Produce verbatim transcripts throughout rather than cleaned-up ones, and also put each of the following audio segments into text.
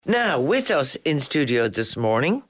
Now, with us in studio this morning,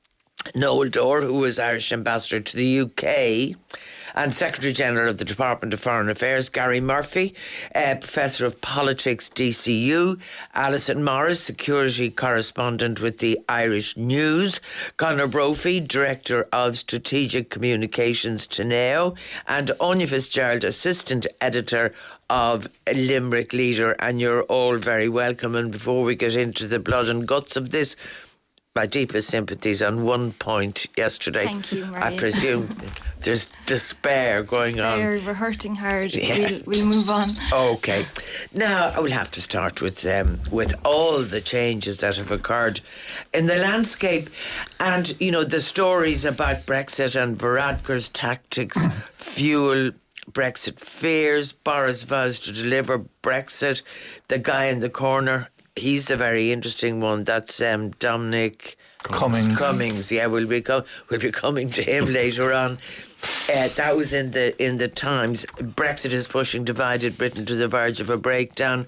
Noel Dore, who is Irish Ambassador to the U K and Secretary General of the Department of Foreign Affairs, Gary Murphy, uh, Professor of Politics, D C U, Alison Morris, Security Correspondent with the Irish News, Conor Brophy, Director of Strategic Communications, Teneo, and Anya Fitzgerald, Assistant Editor of Limerick Leader, and you're all very welcome. And before we get into the blood and guts of this, my deepest sympathies on one point yesterday. Thank you, Maria. I presume there's despair going despair, on. We're hurting hard. Yeah. We'll, we'll move on. Okay. Now, I will have to start with um, with all the changes that have occurred in the landscape, and, you know, the stories about Brexit and Varadkar's tactics fuel Brexit fears. Boris vows to deliver Brexit. The guy in the corner, he's the very interesting one. That's um, Dominic Cummings. Cummings, yeah, we'll be com- we'll be coming to him later on. Uh, that was in the in the Times. Brexit is pushing divided Britain to the verge of a breakdown.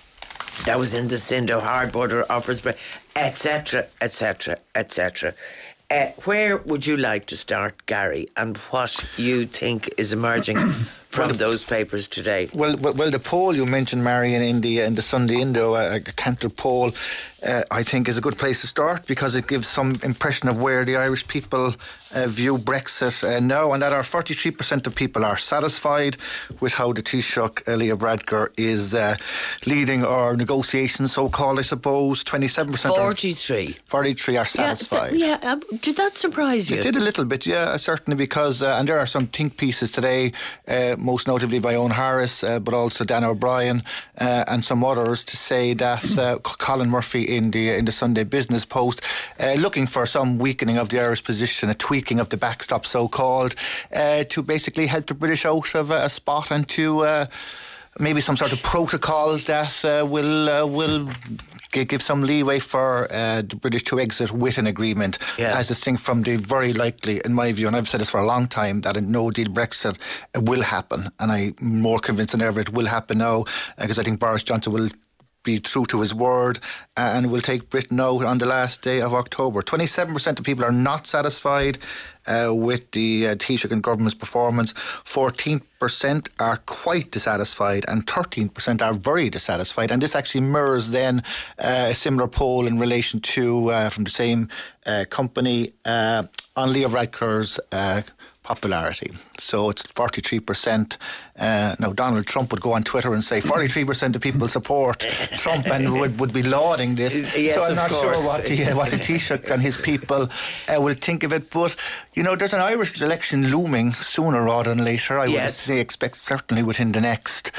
That was in the Sindo. Hard border offers, et cetera, et cetera, et cetera. Uh, where would you like to start, Gary, and what you think is emerging from those papers today? Well, well, well, the poll you mentioned, Marion, in the in the Sunday Indo, a, a Cantor poll, uh, I think is a good place to start because it gives some impression of where the Irish people uh, view Brexit uh, now, and that our forty-three percent of people are satisfied with how the Taoiseach, uh, Leo Varadkar, is uh, leading our negotiations, so-called, I suppose. twenty-seven percent forty-three. Are, forty-three are satisfied. Yeah, th- yeah um, did that surprise you? It did a little bit, yeah, certainly, because, uh, and there are some think pieces today, uh, most notably by Owen Harris, uh, but also Dan O'Brien uh, and some others, to say that uh, Colin Murphy in the in the Sunday Business Post, uh, looking for some weakening of the Irish position, a tweaking of the backstop, so-called, uh, to basically help the British out of a, a spot and to uh, maybe some sort of protocols that uh, will uh, will give some leeway for uh, the British to exit with an agreement, yeah. as distinct from the very likely, in my view, and I've said this for a long time, that a no-deal Brexit will happen, and I'm more convinced than ever it will happen now, because uh, I think Boris Johnson will be true to his word uh, and will take Britain out on the last day of October. twenty-seven percent of people are not satisfied uh, with the uh, Taoiseach and government's performance. fourteen percent are quite dissatisfied and thirteen percent are very dissatisfied. And this actually mirrors then uh, a similar poll in relation to, uh, from the same uh, company, uh, on Leo Varadkar's uh, popularity. So it's forty-three percent. Uh, now, Donald Trump would go on Twitter and say forty-three percent of people support Trump and would, would be lauding this. Yes, so I'm not course. sure what the, uh, what the Taoiseach and his people uh, will think of it. But, you know, there's an Irish election looming sooner rather than later. I yes. would say expect certainly within the next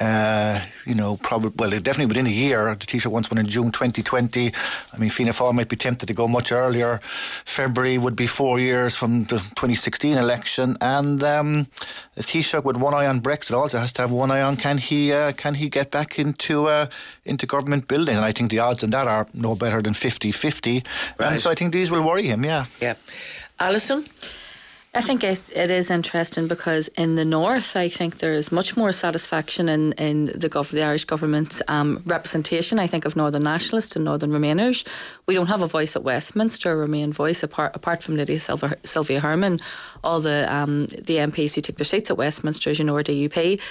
Uh, you know, probably, well, definitely within a year. The Taoiseach wants one in June twenty twenty. I mean, Fianna Fáil might be tempted to go much earlier. February would be four years from the twenty sixteen election, and um, the Taoiseach, with one eye on Brexit, also has to have one eye on can he uh, can he get back into uh, into government building? And I think the odds on that are no better than fifty-fifty. Right. And so I think these will worry him. Yeah. Yeah, Alison. I think it, it is interesting because in the north, I think there is much more satisfaction in, in the, gov- the Irish government's um, representation, I think, of Northern Nationalists and Northern Remainers. We don't have a voice at Westminster, a Remain voice, apart, apart from Lydia Silva, Sylvia Herman. All the um, the M Ps who took their seats at Westminster, as you know, are D U P.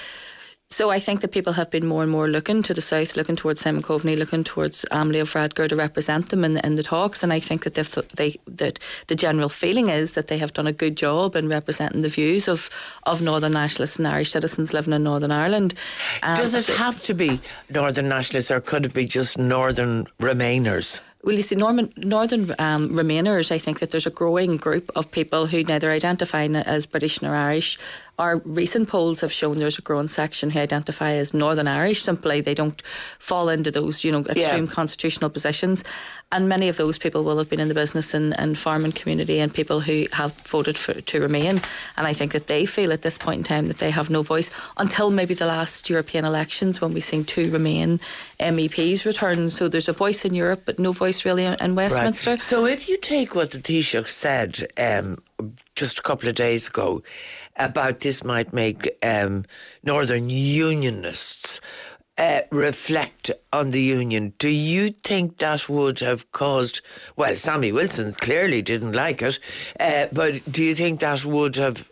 So I think that people have been more and more looking to the south, looking towards Simon Coveney, looking towards um, Leo Varadkar to represent them in the, in the talks. And I think that they've, they that the general feeling is that they have done a good job in representing the views of, of Northern Nationalists and Irish citizens living in Northern Ireland. Um, Does it have to be Northern Nationalists, or could it be just Northern Remainers? Well, you see, Norman, Northern um, Remainers, I think that there's a growing group of people who neither identify as British nor Irish. Our recent polls have shown there's a growing section who identify as Northern Irish. Simply, they don't fall into those, you know, extreme yeah. constitutional positions. And many of those people will have been in the business and, and farming community, and people who have voted for, to remain. And I think that they feel at this point in time that they have no voice until maybe the last European elections, when we seen two Remain M E Ps return. So there's a voice in Europe, but no voice really in Westminster. Right. So if you take what the Taoiseach said um, just a couple of days ago about this might make um, Northern Unionists uh, reflect on the union, do you think that would have caused, well, Sammy Wilson clearly didn't like it, uh, but do you think that would have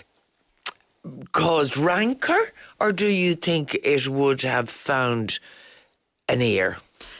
caused rancour, or do you think it would have found an ear?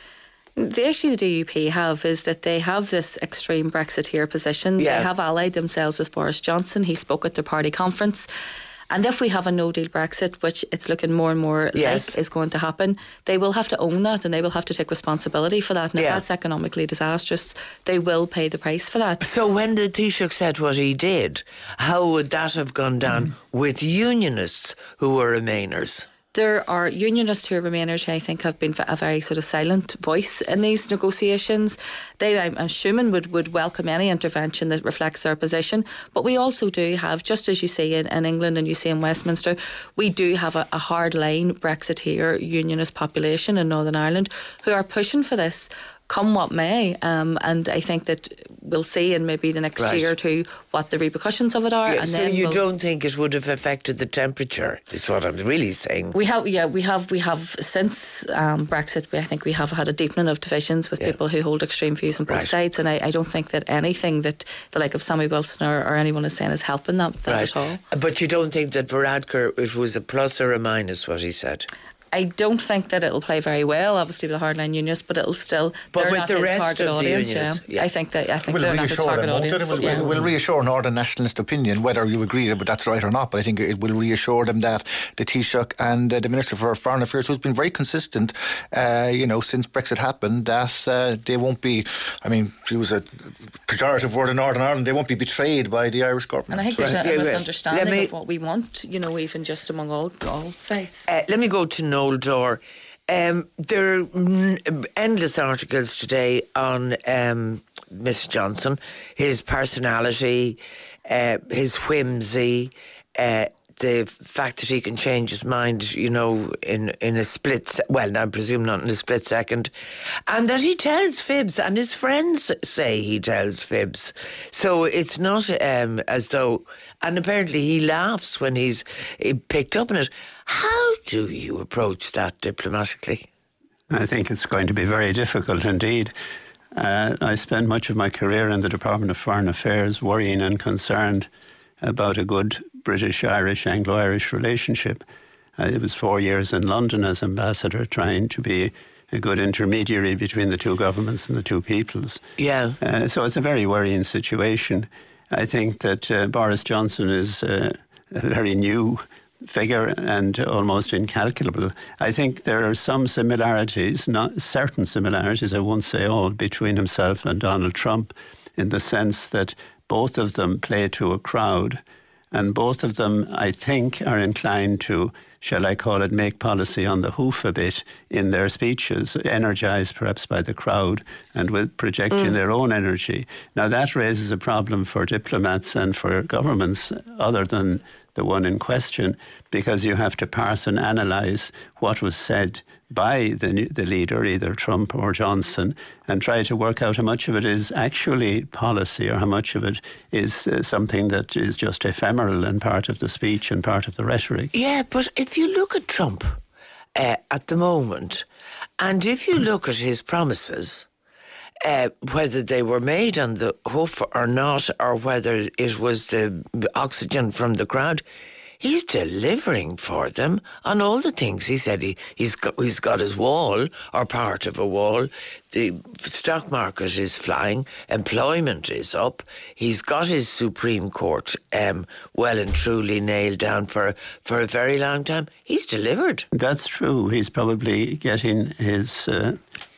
The issue the D U P have is that they have this extreme Brexiteer position. Yeah. They have allied themselves with Boris Johnson. He spoke at their party conference. And if we have a no-deal Brexit, which it's looking more and more Yes. like is going to happen, they will have to own that and they will have to take responsibility for that. And Yeah. if that's economically disastrous, they will pay the price for that. So when the Taoiseach said what he did, how would that have gone down Mm. with unionists who were Remainers? There are unionists who are Remainers who I think have been a very sort of silent voice in these negotiations. They, I'm assuming, would, would welcome any intervention that reflects their position. But we also do have, just as you see in, in England and you see in Westminster, we do have a, a hard-line Brexiteer unionist population in Northern Ireland who are pushing for this, come what may. Um, and I think that we'll see in maybe the next Right. year or two what the repercussions of it are. Yeah, and so then you we'll don't think it would have affected the temperature, is what I'm really saying. We have, yeah, we have, we have since um, Brexit. We, I think we have had a deepening of divisions with Yeah. people who hold extreme views on both Right. sides, and I, I don't think that anything that the like of Sammy Wilson or, or anyone is saying is helping that, that Right. at all. But you don't think that Varadkar, it was a plus or a minus, what he said? I don't think that it'll play very well, obviously, with the hardline unionists, but it'll still. But they're with not the his rest target of the audience. unionists, yeah. yeah. I think that I think Will they're not his reassure target them, won't it? audience. It will, yeah. will, will reassure an ordinary nationalist opinion, whether you agree that that's right or not. But I think it will reassure them that the Taoiseach and uh, the Minister for Foreign Affairs, who's been very consistent, uh, you know, since Brexit happened, that uh, they won't be, I mean, to use a pejorative word in Northern Ireland, they won't be betrayed by the Irish government. And I think there's Right. a, Yeah, a right. misunderstanding Let me- of what we want, you know, even just among all all sides. Uh, let me go to Noel Dore. Um, there are mm, endless articles today on um, Mister Johnson, his personality, uh, his whimsy, uh, the fact that he can change his mind, you know, in, in a split, se- well, I presume not in a split second, and that he tells fibs, and his friends say he tells fibs. So it's not um, as though, and apparently he laughs when he's eh, picked up on it. How do you approach that diplomatically? I think it's going to be very difficult indeed. Uh, I spent much of my career in the Department of Foreign Affairs worrying and concerned about a good British-Irish, Anglo-Irish relationship. I was four years in London as ambassador, trying to be a good intermediary between the two governments and the two peoples. Yeah. Uh, so it's a very worrying situation. I think that uh, Boris Johnson is uh, a very new figure and almost incalculable. I think there are some similarities, not certain similarities, I won't say all, between himself and Donald Trump, in the sense that both of them play to a crowd, and both of them, I think, are inclined to, shall I call it, make policy on the hoof a bit in their speeches, energised perhaps by the crowd and with projecting mm. their own energy. Now that raises a problem for diplomats and for governments other than the one in question, because you have to parse and analyse what was said by the the leader, either Trump or Johnson, and try to work out how much of it is actually policy or how much of it is uh, something that is just ephemeral and part of the speech and part of the rhetoric. Yeah, but if you look at Trump uh, at the moment, and if you look at his promises, Uh, whether they were made on the hoof or not, or whether it was the oxygen from the crowd, he's delivering for them on all the things he said. He, he's got, he's got his wall, or part of a wall. The stock market is flying. Employment is up. He's got his Supreme Court um, well and truly nailed down for, for a very long time. He's delivered. That's true. He's probably getting his... Uh,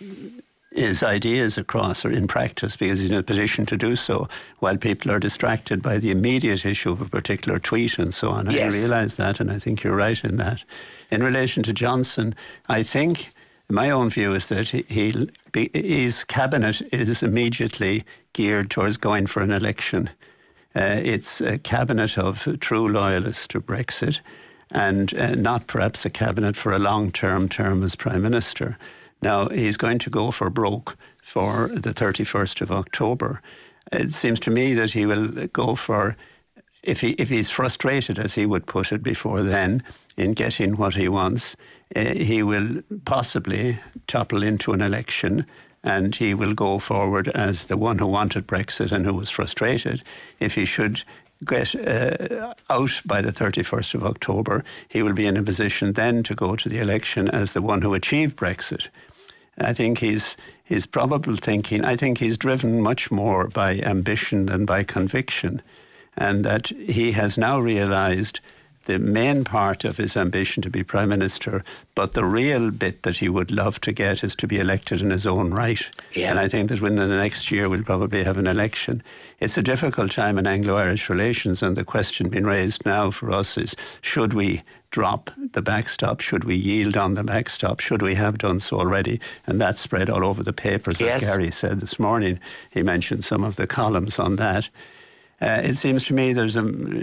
his ideas across or in practice, because he's in a position to do so while people are distracted by the immediate issue of a particular tweet and so on. Yes. I realise that, and I think you're right in that. In relation to Johnson, I think my own view is that he, he'll be, his cabinet is immediately geared towards going for an election. Uh, it's a cabinet of true loyalists to Brexit, and uh, not perhaps a cabinet for a long-term term as Prime Minister. Now, he's going to go for broke for the thirty-first of October. It seems to me that he will go for if he if he's frustrated, as he would put it before then, in getting what he wants, uh, he will possibly topple into an election, and he will go forward as the one who wanted Brexit and who was frustrated. If he should get uh, out by the thirty-first of October, he will be in a position then to go to the election as the one who achieved Brexit. I think he's his probable thinking, I think he's driven much more by ambition than by conviction, and that he has now realised the main part of his ambition to be Prime Minister, but the real bit that he would love to get is to be elected in his own right. Yeah. And I think that within the next year we'll probably have an election. It's a difficult time in Anglo-Irish relations, and the question being raised now for us is, should we drop the backstop? Should we yield on the backstop? Should we have done so already? And that spread all over the papers, yes. as Gary said this morning. He mentioned some of the columns on that. Uh, it seems to me there's a.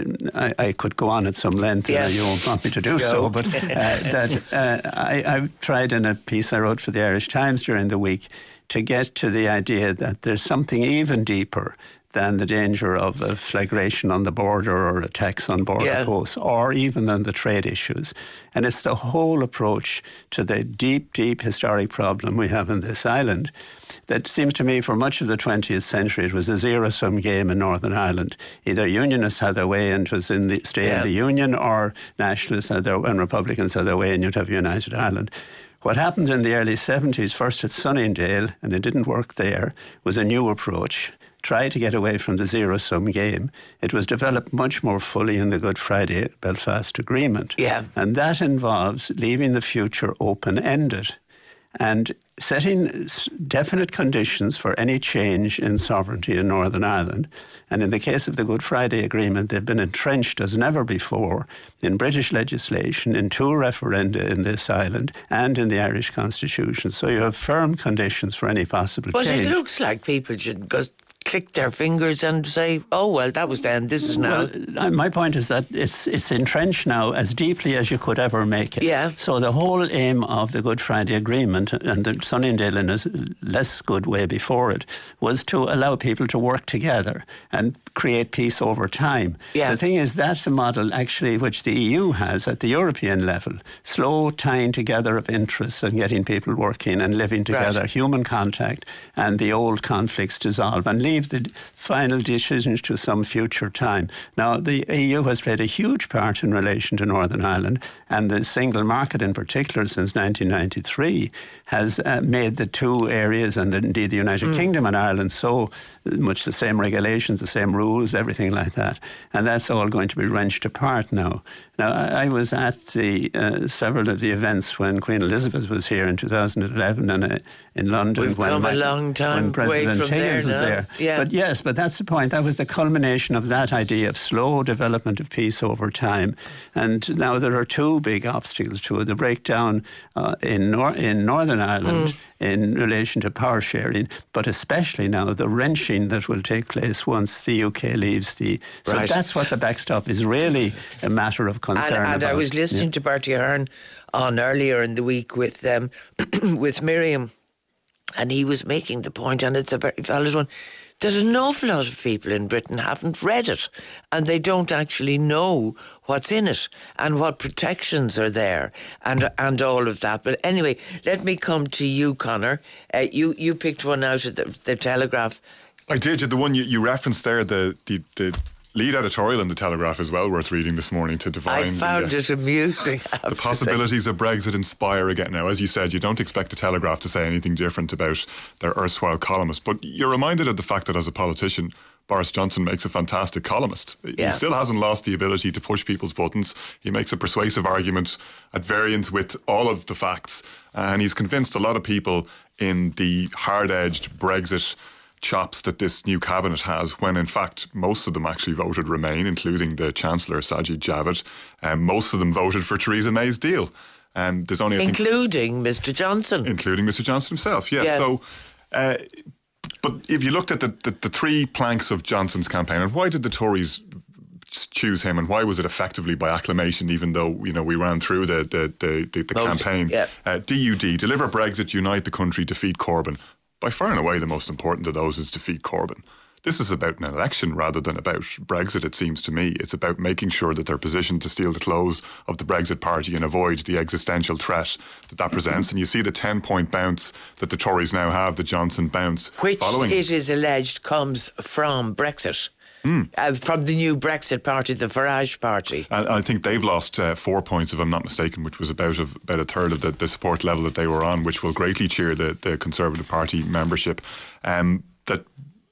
I, I could go on at some length, yeah. and you won't want me to do no. so, but uh, that uh, I, I've tried in a piece I wrote for the Irish Times during the week to get to the idea that there's something even deeper than the danger of a flagration on the border or attacks on border yeah. posts, or even than the trade issues. And it's the whole approach to the deep, deep historic problem we have in this island that seems to me for much of the twentieth century it was a zero-sum game in Northern Ireland. Either Unionists had their way and it was in the stay yeah. in the Union, or Nationalists had their, and Republicans had their way and you'd have United Ireland. What happened in the early seventies, first at Sunningdale, and it didn't work there, was a new approach. Try to get away from the zero-sum game. It was developed much more fully in the Good Friday Belfast Agreement. Yeah. And that involves leaving the future open-ended and setting definite conditions for any change in sovereignty in Northern Ireland. And in the case of the Good Friday Agreement, they've been entrenched as never before in British legislation, in two referenda in this island, and in the Irish Constitution. So you have firm conditions for any possible but change. But it looks like people should go click their fingers and say, oh, well, that was then, this is now. Well, my point is that it's it's entrenched now as deeply as you could ever make it. Yeah. So the whole aim of the Good Friday Agreement, and the Sunningdale in a less good way before it, was to allow people to work together and create peace over time. Yeah. The thing is, that's a model actually which the E U has at the European level. Slow tying together of interests and getting people working and living together, right. human contact, and the old conflicts dissolve and leave the final decisions to some future time. Now, the E U has played a huge part in relation to Northern Ireland, and the single market in particular since nineteen ninety-three has uh, made the two areas, and indeed the United mm. Kingdom and Ireland, so much the same regulations, the same rules, everything like that. And that's all going to be wrenched apart now. Now, I, I was at the uh, several of the events when Queen Elizabeth was here in two thousand eleven and uh, in London. We've when come my, a long time when President away from Higgins there was now. there. Yeah. But yes, but that's the point. That was the culmination of that idea of slow development of peace over time. And now there are two big obstacles to it. The breakdown uh, in, Nor- in Northern Ireland mm. in relation to power sharing, but especially now the wrenching that will take place once the U K leaves the... So right. that's what the backstop is really a matter of concern And, and about. I was listening yeah. to Bertie Ahern on earlier in the week with um, with Miriam, and he was making the point, and it's a very valid one, that an awful lot of people in Britain haven't read it, and they don't actually know what's in it and what protections are there and and all of that. But anyway, let me come to you, Conor. Uh, you you picked one out of the, the Telegraph. I did. The one you, you referenced there, the the. the lead editorial in the Telegraph is well worth reading this morning to divine I found the, uh, it amusing. The possibilities of Brexit inspire again. Now, as you said, you don't expect the Telegraph to say anything different about their erstwhile columnist, but you're reminded of the fact that as a politician, Boris Johnson makes a fantastic columnist. Yeah. He still hasn't lost the ability to push people's buttons. He makes a persuasive argument at variance with all of the facts, and he's convinced a lot of people in the hard-edged Brexit chops that this new cabinet has, when in fact most of them actually voted Remain, including the Chancellor Sajid Javid. Um, most of them voted for Theresa May's deal. Um, there's only, including think, Mister Johnson. Including Mister Johnson himself, yeah. yeah. So, uh, but if you looked at the, the, the three planks of Johnson's campaign, and why did the Tories choose him, and why was it effectively by acclamation, even though, you know, we ran through the, the, the, the, the campaign? Yeah. Uh, D U D, deliver Brexit, unite the country, defeat Corbyn. By far and away, the most important of those is defeat Corbyn. this is about an election rather than about Brexit, it seems to me. It's about making sure that they're positioned to steal the clothes of the Brexit party and avoid the existential threat that that presents. And you see the ten-point bounce that the Tories now have, the Johnson bounce. Which following it is alleged comes from Brexit. Mm. Uh, from the new Brexit party, the Farage party. And I think they've lost uh, four points, if I'm not mistaken, which was about a, about a third of the, the support level that they were on, which will greatly cheer the, the Conservative Party membership. Um, that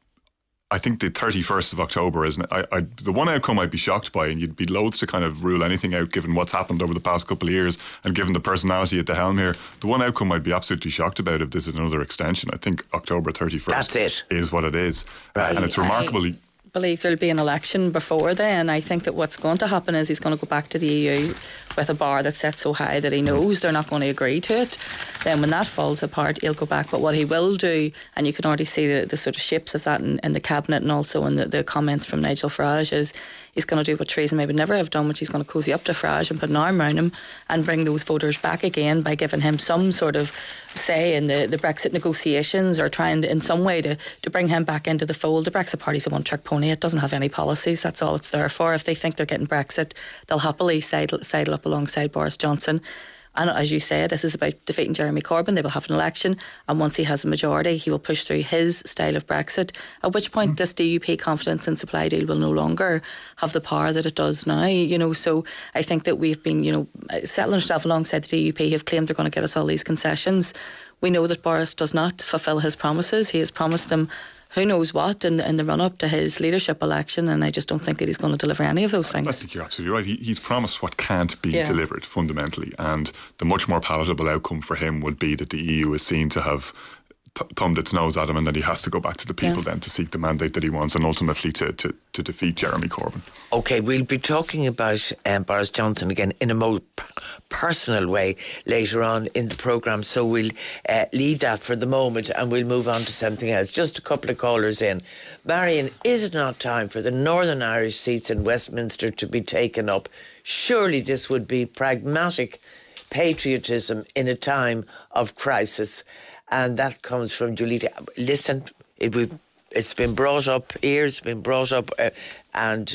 I think the thirty-first of October is I, I, the one outcome I'd be shocked by, and you'd be loath to kind of rule anything out given what's happened over the past couple of years and given the personality at the helm here. The one outcome I'd be absolutely shocked about if this is another extension. I think October thirty-first That's it. is what it is. Right. Uh, and it's remarkable. I- believe there'll be an election before then. I think that what's going to happen is he's going to go back to the E U with a bar that's set so high that he knows they're not going to agree to it. Then when that falls apart, he'll go back. But what he will do, and you can already see the, the sort of shapes of that in, in the cabinet and also in the, the comments from Nigel Farage, is he's going to do what Theresa May would never have done, which he's going to cozy up to Farage and put an arm around him and bring those voters back again by giving him some sort of say in the, the Brexit negotiations, or trying to, in some way to, to bring him back into the fold. The Brexit party's a one-trick pony. It doesn't have any policies. That's all it's there for. If they think they're getting Brexit, they'll happily sidle, sidle up alongside Boris Johnson. And as you say, this is about defeating Jeremy Corbyn. They will have an election, and once he has a majority, he will push through his style of Brexit, at which point this D U P confidence and supply deal will no longer have the power that it does now. You know, so I think that we've been, you know, settling ourselves alongside the D U P, have claimed they're going to get us all these concessions. We know that Boris does not fulfil his promises. He has promised them who knows what in, in the run-up to his leadership election, and I just don't think that he's going to deliver any of those things. I think you're absolutely right. He, he's promised what can't be yeah. delivered, fundamentally, and the much more palatable outcome for him would be that the E U is seen to have t- thumbed its nose at him, and that he has to go back to the people yeah. then to seek the mandate that he wants, and ultimately to, to, to defeat Jeremy Corbyn. OK, we'll be talking about um, Boris Johnson again in a more p- personal way later on in the programme, so we'll uh, leave that for the moment and we'll move on to something else. Just a couple of callers in. Marion, is it not time for the Northern Irish seats in Westminster to be taken up? Surely this would be pragmatic patriotism in a time of crisis. And that comes from Julita. Listen, it, we've, it's been brought up here, it's been brought up, uh, and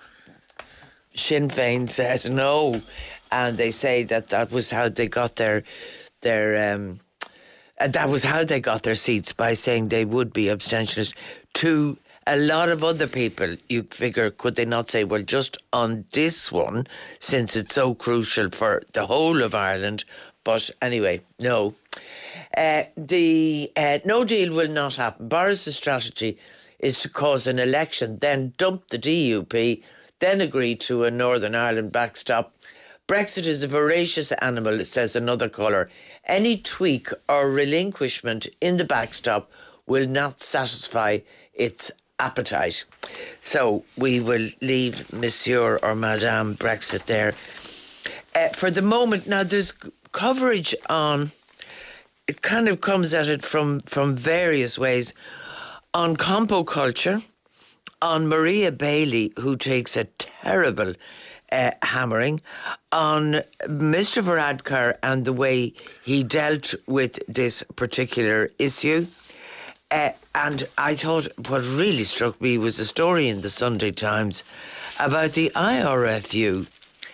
Sinn Féin says no. And they say that that was how they got their, their um, uh, that was how they got their seats, by saying they would be abstentionists. To a lot of other people, you figure, could they not say, well, just on this one, since it's so crucial for the whole of Ireland? But anyway, no. Uh, the uh, no deal will not happen. Boris's strategy is to cause an election, then dump the D U P, then agree to a Northern Ireland backstop. Brexit is a voracious animal, says another caller. Any tweak or relinquishment in the backstop will not satisfy its appetite. So we will leave Monsieur or Madame Brexit there. Uh, for the moment, now there's coverage on, it kind of comes at it from, from various ways, on compo culture, on Maria Bailey, who takes a terrible uh, hammering, on Mister Varadkar and the way he dealt with this particular issue. Uh, and I thought what really struck me was a story in the Sunday Times about the I R F U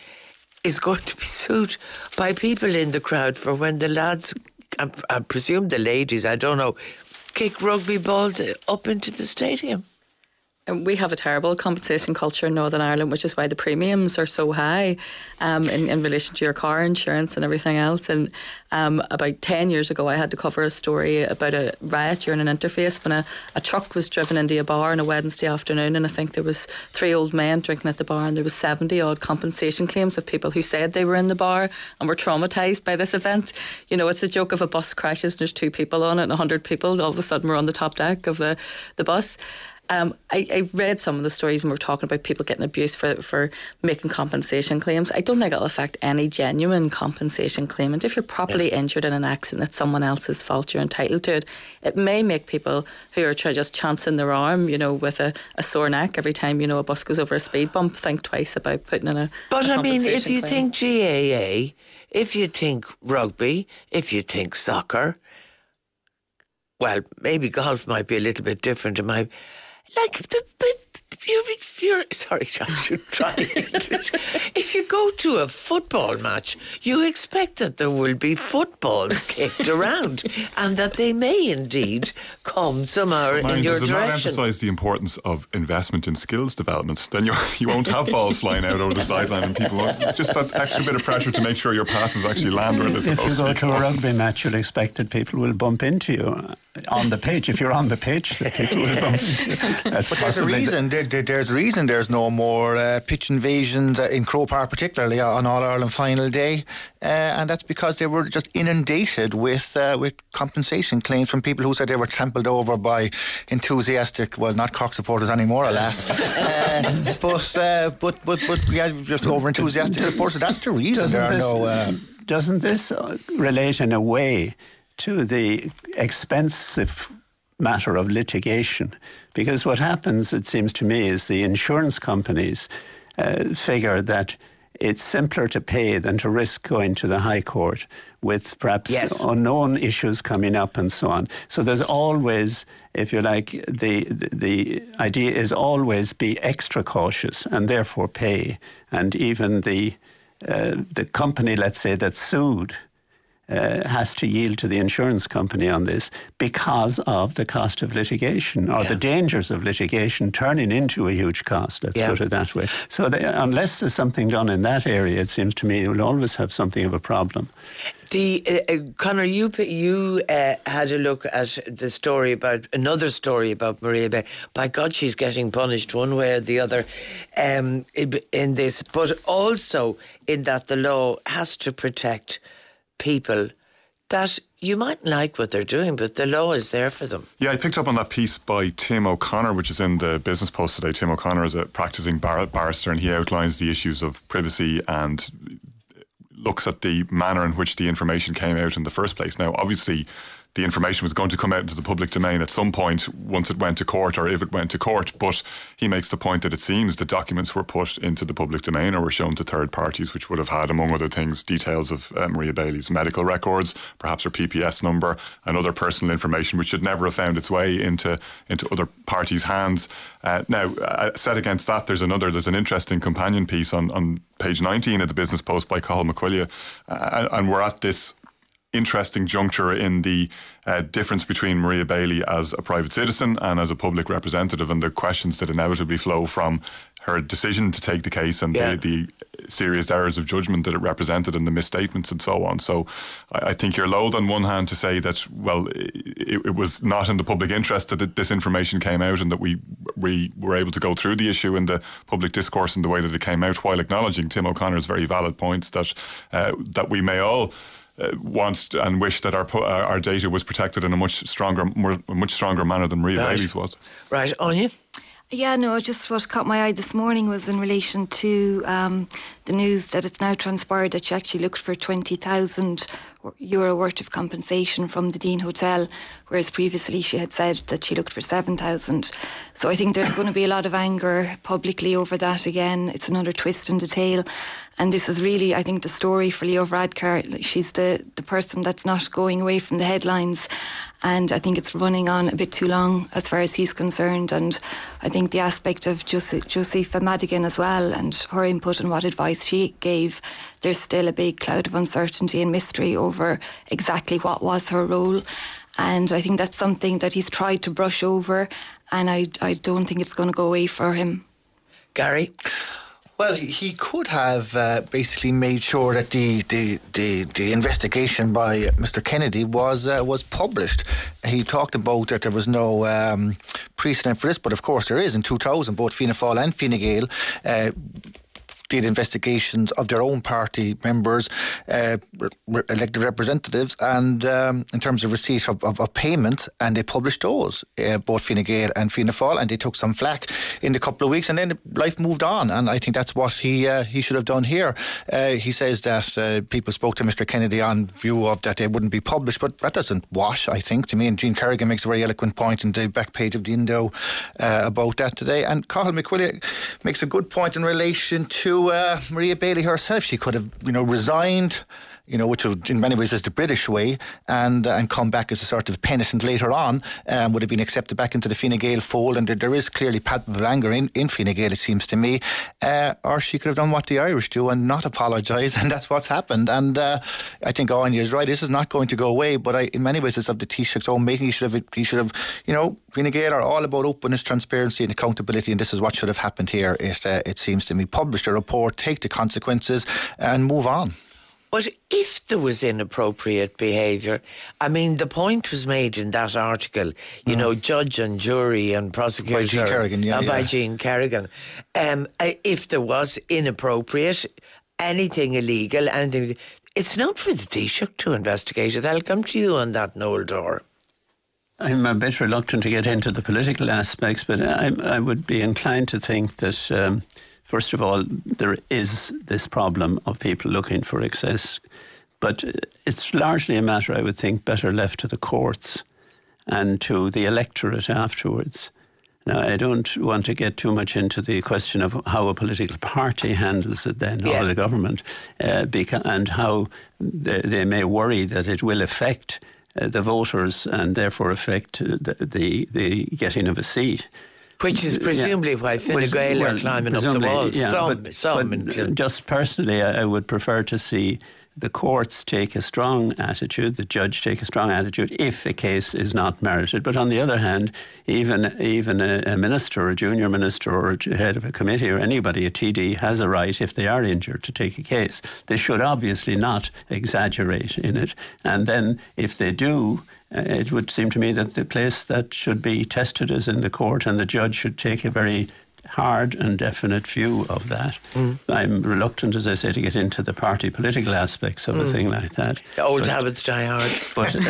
is going to be sued by people in the crowd for when the lads, I, I presume the ladies, I don't know, kick rugby balls up into the stadium. And we have a terrible compensation culture in Northern Ireland, which is why the premiums are so high um, in, in relation to your car insurance and everything else. And um, about ten years ago, I had to cover a story about a riot during an interface when a, a truck was driven into a bar on a Wednesday afternoon, and I think there was three old men drinking at the bar, and there was seventy odd compensation claims of people who said they were in the bar and were traumatised by this event. You know, it's a joke if a bus crashes and there's two people on it and one hundred people, all of a sudden we're on the top deck of the, the bus. Um, I, I read some of the stories and we're talking about people getting abused for, for making compensation claims. I don't think it'll affect any genuine compensation claimant. If you're properly yeah. injured in an accident, it's someone else's fault, you're entitled to it. It may make people who are just chancing their arm, you know, with a, a sore neck every time, you know, a bus goes over a speed bump, think twice about putting in a But a I mean, if you claim. think G A A, if you think rugby, if you think soccer, well, maybe golf might be a little bit different. It might... like, b- b- you're, if you're, sorry, I should try English. If you go to a football match, you expect that there will be footballs kicked around and that they may indeed come somewhere Mind, in your does it direction. not emphasise the importance of investment in skills development? Then you you won't have balls flying out over the sideline and people won't. Just that extra bit of pressure to make sure your passes actually land where they're If you supposed go to. to a rugby match, you'll expect that people will bump into you on the pitch. If you're on the pitch, that people will bump into you. That's But there's a possibly the- reason. There, there, there's a reason there's no more uh, pitch invasions uh, in Croke Park, particularly on All Ireland final day, uh, and that's because they were just inundated with uh, with compensation claims from people who said they were trampled over by enthusiastic, well, not Cork supporters anymore, alas, uh, but uh, but but but yeah, just over enthusiastic supporters. That's the reason Doesn't there are this, no. Uh, doesn't this uh, relate in a way to the expensive matter of litigation? Because what happens, it seems to me, is the insurance companies uh, figure that it's simpler to pay than to risk going to the High Court with perhaps Yes. unknown issues coming up and so on. So there's always, if you like, the, the the idea is always be extra cautious and therefore pay. And even the uh, the company, let's say, that's sued uh, has to yield to the insurance company on this because of the cost of litigation or Yeah. the dangers of litigation turning into a huge cost, let's Yeah. put it that way. So they, unless there's something done in that area, it seems to me you'll always have something of a problem. The uh, uh, Conor, you p- you uh, had a look at the story about another story about Maria Bailey. By God, she's getting punished one way or the other um, in, in this, but also in that the law has to protect people that you might like what they're doing, but the law is there for them. Yeah, I picked up on that piece by Tim O'Connor, which is in the Business Post today. Tim O'Connor is a practicing bar- barrister, and he outlines the issues of privacy and looks at the manner in which the information came out in the first place. Now, obviously, the information was going to come out into the public domain at some point once it went to court or if it went to court. But he makes the point that it seems the documents were put into the public domain or were shown to third parties, which would have had, among other things, details of uh, Maria Bailey's medical records, perhaps her P P S number and other personal information, which should never have found its way into, into other parties' hands. Uh, now, uh, set against that, there's another, there's an interesting companion piece on, on page nineteen of the Business Post by Cathal McQuillia. Uh, and we're at this interesting juncture in the uh, difference between Maria Bailey as a private citizen and as a public representative, and the questions that inevitably flow from her decision to take the case and Yeah. the, the serious errors of judgment that it represented and the misstatements and so on. So I, I think you're loath on one hand to say that, well, it, it was not in the public interest that it, this information came out and that we, we were able to go through the issue in the public discourse in the way that it came out, while acknowledging Tim O'Connor's very valid points that uh, that we may all Uh, want and wish that our po- uh, our data was protected in a much stronger, more, a much stronger manner than Maria Right. Bailey's was. Right, Anya? Yeah, no, just what caught my eye this morning was in relation to um, the news that it's now transpired that she actually looked for twenty thousand euro worth of compensation from the Dean Hotel, whereas previously she had said that she looked for seven thousand. So I think there's going to be a lot of anger publicly over that again. It's another twist in the tale. And this is really, I think, the story for Leo Varadkar. She's the, the person that's not going away from the headlines. And I think it's running on a bit too long as far as he's concerned. And I think the aspect of Jose- Josepha Madigan as well and her input and what advice she gave, there's still a big cloud of uncertainty and mystery over exactly what was her role. And I think that's something that he's tried to brush over. And I, I don't think it's going to go away for him. Gary? Well, he could have uh, basically made sure that the, the, the, the investigation by Mister Kennedy was uh, was published. He talked about that there was no um, precedent for this, but of course there is. In two thousand, both Fianna Fáil and Fine Gael uh, did investigations of their own party members, uh, re- elected representatives, and um, in terms of receipt of, of, of payment, and they published those, uh, both Fine Gael and Fianna Fáil, and they took some flack in a couple of weeks, and then life moved on, and I think that's what he uh, he should have done here. Uh, he says that uh, people spoke to Mister Kennedy on view of that they wouldn't be published, but that doesn't wash, I think, to me, and Jean Kerrigan makes a very eloquent point in the back page of the Indo uh, about that today, and Cathal McQuillia makes a good point in relation to Uh, Maria Bailey herself. She could have, you know, resigned, you know, which would, in many ways is the British way, and uh, and come back as a sort of penitent later on, um, would have been accepted back into the Fine Gael fold, and there, there is clearly palpable anger in, in Fine Gael, it seems to me. Uh, or she could have done what the Irish do and not apologise, and that's what's happened. And uh, I think Anya is right, this is not going to go away, but I, in many ways it's of the Taoiseach's own making. He should have, he should have, you know, Fine Gael are all about openness, transparency and accountability, and this is what should have happened here, it, uh, it seems to me. Publish a report, take the consequences and move on. But if there was inappropriate behaviour, I mean, the point was made in that article, you mm. know, judge and jury and prosecutor. By Jean Kerrigan, yeah. Uh, yeah. By Jean Kerrigan. Um, if there was inappropriate, anything illegal, anything, it's not for the Taoiseach to investigate it. I'll come to you on that, Noel Dore. I'm a bit reluctant to get into the political aspects, but I, I would be inclined to think that, um, first of all, there is this problem of people looking for excess. But it's largely a matter, I would think, better left to the courts and to the electorate afterwards. Now, I don't want to get too much into the question of how a political party handles it then, yeah. or the government, uh, beca- and how they, they may worry that it will affect uh, the voters and therefore affect the, the, the getting of a seat. Which is presumably yeah. why Fine Gael well, are climbing up the walls. Yeah, some, but, some. But just personally, I, I would prefer to see the courts take a strong attitude, the judge take a strong attitude if a case is not merited. But on the other hand, even even a, a minister, a junior minister or a head of a committee or anybody, a T D, has a right, if they are injured, to take a case. They should obviously not exaggerate in it. And then if they do, uh, it would seem to me that the place that should be tested is in the court, and the judge should take a very hard and definite view of that. Mm. I'm reluctant, as I say, to get into the party political aspects of mm. a thing like that. The old but, habits die hard. But uh,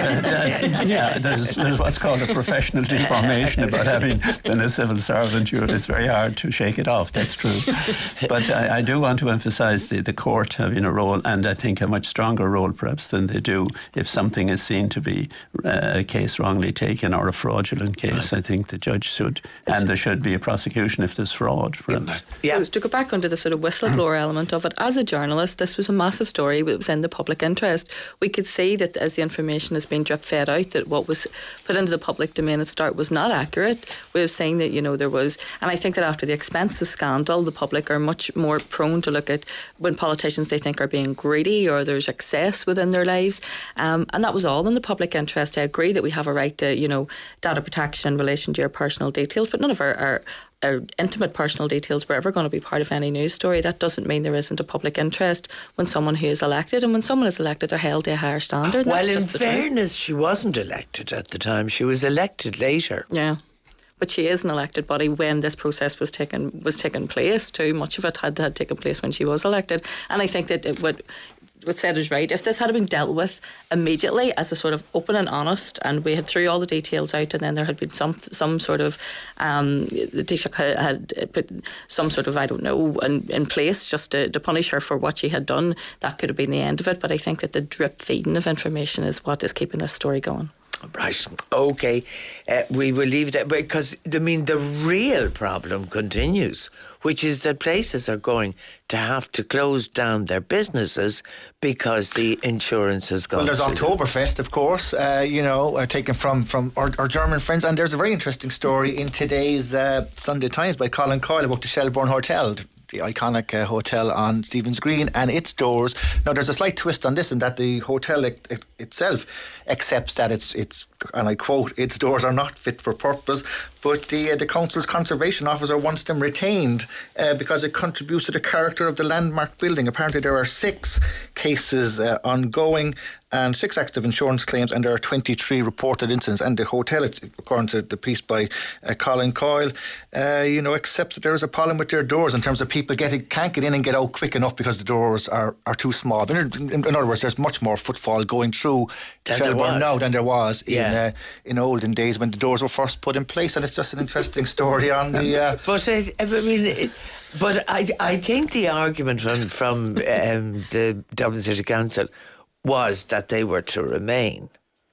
yeah, there's, there's what's called a professional deformation about having been a civil servant. You, it's very hard to shake it off, that's true. But I, I do want to emphasise the, the court having a role, and I think a much stronger role perhaps than they do if something is seen to be uh, a case wrongly taken or a fraudulent case. Right. I think the judge should, and there should be a prosecution if there's fraud, perhaps. Yeah. To go back under the sort of whistleblower element of it, as a journalist, this was a massive story. It was in the public interest. We could see that as the information has been drip fed out, that what was put into the public domain at start was not accurate. We were saying that, you know, there was, and I think that after the expenses scandal, the public are much more prone to look at when politicians they think are being greedy or there's excess within their lives. Um, and that was all in the public interest. I agree that we have a right to, you know, data protection in relation to your personal details, but none of our, our Our intimate personal details were ever going to be part of any news story. That doesn't mean there isn't a public interest when someone who is elected, and when someone is elected, they're held to a higher standard. Well, in fairness, she wasn't elected at the time. She was elected later. Yeah. But she is an elected body when this process was taken was taking place too. Much of it had, had taken place when she was elected. And I think that it would... what said is right. If this had been dealt with immediately as a sort of open and honest, and we had threw all the details out, and then there had been some some sort of um, the Taoiseach had, had put some sort of I don't know in, in place just to, to punish her for what she had done, that could have been the end of it. But I think that the drip feeding of information is what is keeping this story going. Right. Okay. Uh, we will leave that because I mean the real problem continues, which is that places are going to have to close down their businesses because the insurance has gone. Well, there's Oktoberfest, of course, uh, you know, uh, taken from, from our, our German friends. And there's a very interesting story in today's uh, Sunday Times by Colin Coyle about the Shelbourne Hotel, the iconic uh, hotel on Stephen's Green, and its doors. Now, there's a slight twist on this in that the hotel it, it, itself accepts that it's, it's, and I quote, its doors are not fit for purpose, but the uh, the council's conservation officer wants them retained uh, because it contributes to the character of the landmark building. Apparently there are six cases uh, ongoing and six active insurance claims, and there are twenty-three reported incidents. And the hotel, it's, according to the piece by uh, Colin Coyle, uh, you know, accepts that there is a problem with their doors in terms of people getting can't get in and get out quick enough because the doors are, are too small. In, in, in other words, there's much more footfall going through Shelbourne now than there was yeah. in uh, in olden days when the doors were first put in place. And it's just an interesting story on the. Uh, but I, I mean. It, but I I think the argument from from um, the Dublin City Council was that they were to remain.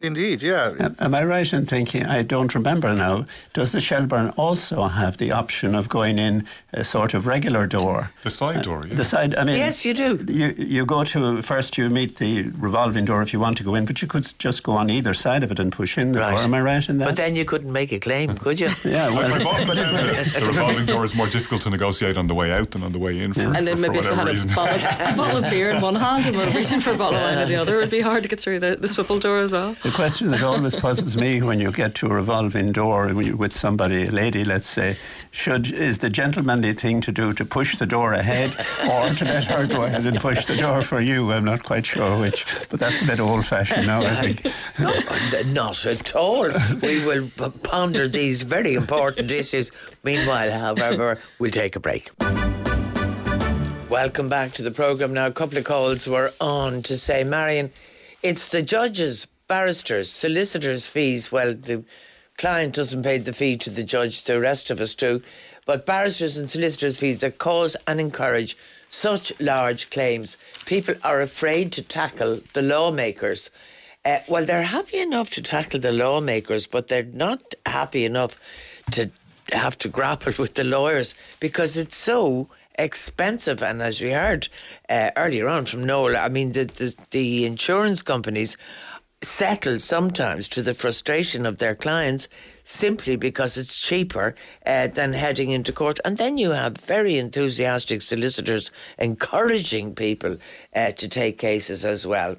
Indeed, yeah. Am, am I right in thinking, I don't remember now, does the Shelbourne also have the option of going in a sort of regular door? The side door, yeah. The side, I mean... Yes, you do. You, you go to, first you meet the revolving door if you want to go in, but you could just go on either side of it and push in the Right. door. Am I right in that? But then you couldn't make a claim, could you? yeah, well... I've often found that the revolving door is more difficult to negotiate on the way out than on the way in for, And for, then for maybe if you whatever had a reason. bottle, a bottle of beer in one hand and were reaching for a bottle of wine in the other, it would be hard to get through the, the swivel door as well. The question that always puzzles me when you get to a revolving door with somebody, a lady, let's say, should is the gentlemanly thing to do to push the door ahead or to let her go ahead and push the door for you? I'm not quite sure which, but that's a bit old-fashioned now, I think. No, not at all. We will ponder these very important issues. Meanwhile, however, we'll take a break. Welcome back to the programme. Now, a couple of calls were on to say, Marion, it's the judges, barristers, solicitors' fees. Well, the client doesn't pay the fee to the judge, the rest of us do. But barristers and solicitors' fees that cause and encourage such large claims. People are afraid to tackle the lawmakers. Uh, well, they're happy enough to tackle the lawmakers, but they're not happy enough to have to grapple with the lawyers because it's so expensive. And as we heard uh, earlier on from Noel, I mean, the, the, the insurance companies settle sometimes to the frustration of their clients simply because it's cheaper uh, than heading into court. And then you have very enthusiastic solicitors encouraging people uh, to take cases as well.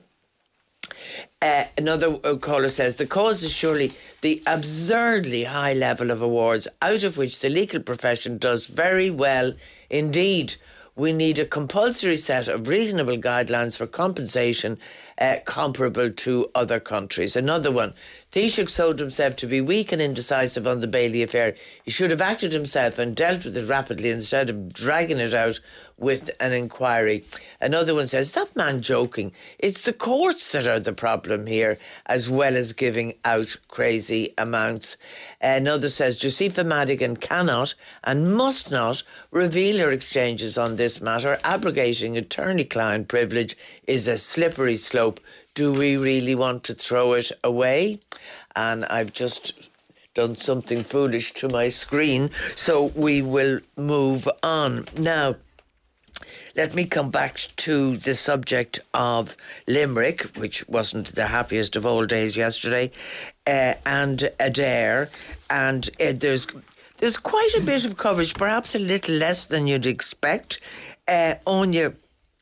Uh, another caller says the cause is surely the absurdly high level of awards out of which the legal profession does very well indeed. We need a compulsory set of reasonable guidelines for compensation uh, comparable to other countries. Another one, Taoiseach showed himself to be weak and indecisive on the Bailey affair. He should have acted himself and dealt with it rapidly instead of dragging it out with an inquiry. Another one says, that man joking. It's the courts that are the problem here, as well as giving out crazy amounts. Another says, Josepha Madigan cannot and must not reveal her exchanges on this matter. Abrogating attorney-client privilege is a slippery slope. Do we really want to throw it away? And I've just done something foolish to my screen, so we will move on. Now, let me come back to the subject of Limerick, which wasn't the happiest of all days yesterday, uh, and Adair. And uh, there's there's quite a bit of coverage, perhaps a little less than you'd expect. Uh, Anya,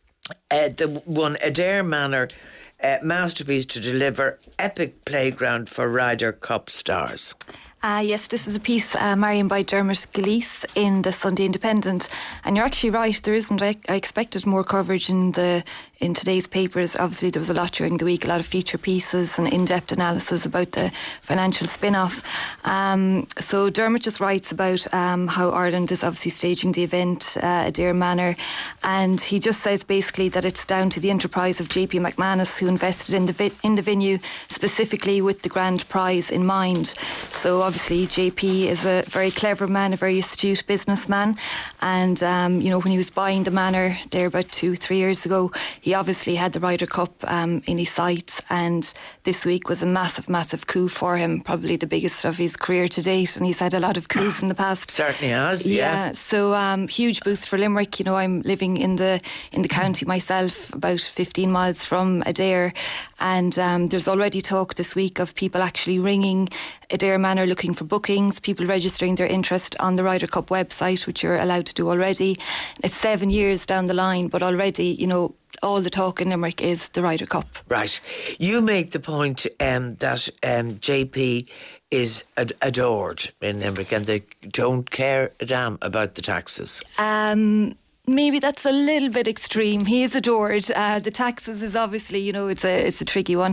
uh, the one Adair Manor uh, masterpiece to deliver epic playground for Ryder Cup stars. Uh, yes, this is a piece, uh, Marion, by Dermot Gilleese in the Sunday Independent. And you're actually right, there isn't. I, I expected more coverage in the in today's papers. Obviously, there was a lot during the week, a lot of feature pieces and in-depth analysis about the financial spin-off. Um, so Dermot just writes about um, how Ireland is obviously staging the event, uh, Adair Manor. And he just says basically that it's down to the enterprise of J P McManus, who invested in the vi- in the venue specifically with the grand prize in mind. So obviously J P is a very clever man, a very astute businessman, and um, you know, when he was buying the manor there about two, three years ago, he obviously had the Ryder Cup um, in his sights, and this week was a massive, massive coup for him, probably the biggest of his career to date, and he's had a lot of coups in the past. Certainly has, yeah. Yeah, so um, huge boost for Limerick. You know, I'm living in the in the county myself, about fifteen miles from Adair, and um, there's already talk this week of people actually ringing Adair Manor looking for bookings, people registering their interest on the Ryder Cup website, which you're allowed to do already. It's seven years down the line, but already, you know, all the talk in Limerick is the Ryder Cup. Right. You make the point um, that um, J P is ad- adored in Limerick and they don't care a damn about the taxes. Um... Maybe that's a little bit extreme. He is adored. Uh, the taxes is obviously, you know, it's a it's a tricky one.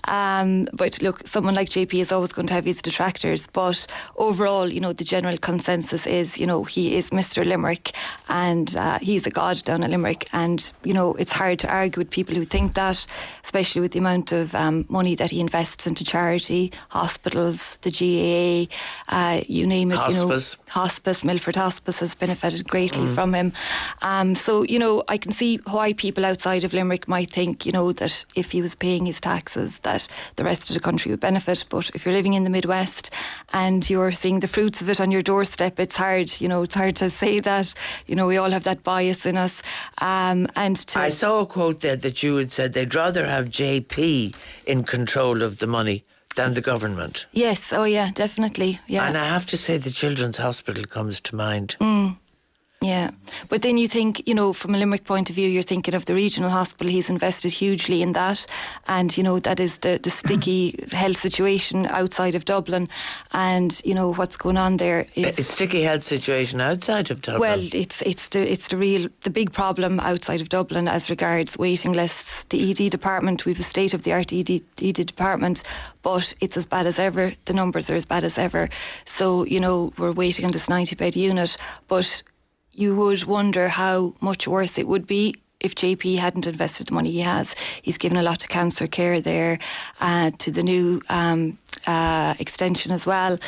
Um, but look, someone like J P is always going to have his detractors. But overall, you know, the general consensus is, you know, he is Mister Limerick and uh, he's a god down in Limerick. And, you know, it's hard to argue with people who think that, especially with the amount of um, money that he invests into charity, hospitals, the G A A, uh, you name it. Hospice. You know, Hospice, Milford Hospice has benefited greatly mm. from him. Um, so, you know, I can see why people outside of Limerick might think, you know, that if he was paying his taxes, that the rest of the country would benefit. But if you're living in the Midwest and you're seeing the fruits of it on your doorstep, it's hard, you know, it's hard to say that. You know, we all have that bias in us. Um, and to I saw a quote there that you had said they'd rather have J P in control of the money than the government. Yes, oh yeah, definitely. Yeah. And I have to say the Children's Hospital comes to mind. Mm. Yeah, but then you think, you know, from a Limerick point of view, you're thinking of the regional hospital. He's invested hugely in that, and you know that is the, the sticky health situation outside of Dublin, and you know what's going on there is a sticky health situation outside of Dublin. Well, it's it's the it's the real the big problem outside of Dublin as regards waiting lists. The E D department, we've a state of the art E D, E D department, but it's as bad as ever. The numbers are as bad as ever. So you know we're waiting on this ninety bed unit, but you would wonder how much worse it would be if J P hadn't invested the money he has. He's given a lot to cancer care there, uh, to the new um, uh, extension as well.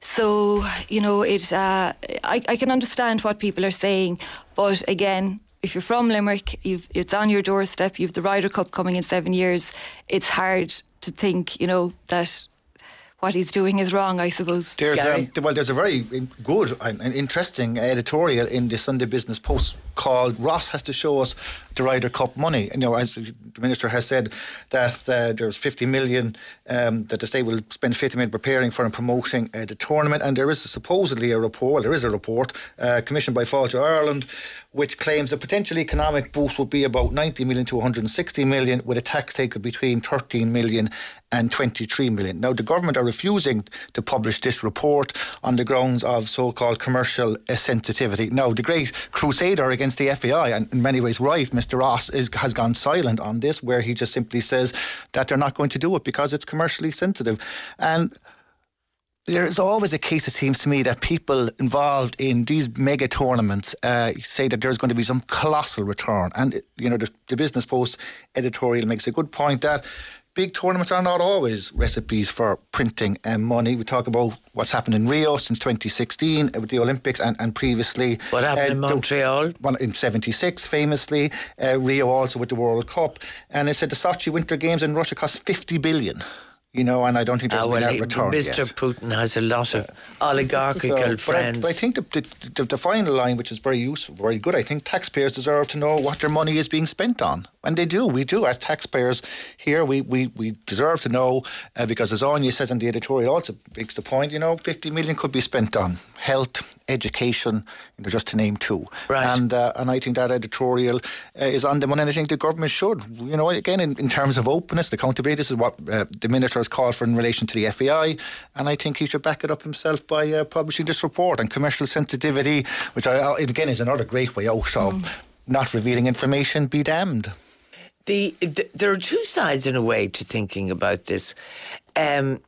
So, you know, it. Uh, I, I can understand what people are saying, but again, if you're from Limerick, you've, it's on your doorstep, you've the Ryder Cup coming in seven years, it's hard to think, you know, that what he's doing is wrong, I suppose. There's um, well, there's a very good and interesting editorial in the Sunday Business Post called "Ross has to show us the Ryder Cup money." You know, as the minister has said, that uh, there's fifty million um, that the state will spend fifty million preparing for and promoting uh, the tournament, and there is supposedly a report. There is a report uh, commissioned by Fáilte Ireland, which claims the potential economic boost would be about ninety million to one hundred sixty million, with a tax take of between thirteen million and twenty-three million. Now, the government are refusing to publish this report on the grounds of so-called commercial uh, sensitivity. Now, the great crusader against the F A I, and in many ways right, Mister Ross, is, has gone silent on this, where he just simply says that they're not going to do it because it's commercially sensitive. And there is always a case, it seems to me, that people involved in these mega tournaments uh, say that there's going to be some colossal return. And, you know, the, the Business Post editorial makes a good point that big tournaments are not always recipes for printing um, money. We talk about what's happened in Rio since twenty sixteen with the Olympics, and, and previously what happened uh, in Montreal the, well, in seventy-six famously, uh, Rio also with the World Cup, and they said the Sochi Winter Games in Russia cost fifty billion. You know, and I don't think there's ah, been well, a return Mister yet. Putin has a lot of oligarchical so, friends. But I, but I think the, the, the final line, which is very useful, very good, I think taxpayers deserve to know what their money is being spent on. And they do, we do, as taxpayers here, we, we, we deserve to know, uh, because as Anya says in the editorial, also makes the point, you know, fifty million could be spent on health, education, you know, just to name two. Right. And uh, and I think that editorial uh, is on the money, and I think the government should, you know, again, in, in terms of openness, accountability, this is what uh, the minister has called for in relation to the F A I, and I think he should back it up himself by uh, publishing this report. And commercial sensitivity, which I, again is another great way out of mm. not revealing information, be damned. The, the there are two sides in a way to thinking about this. Um,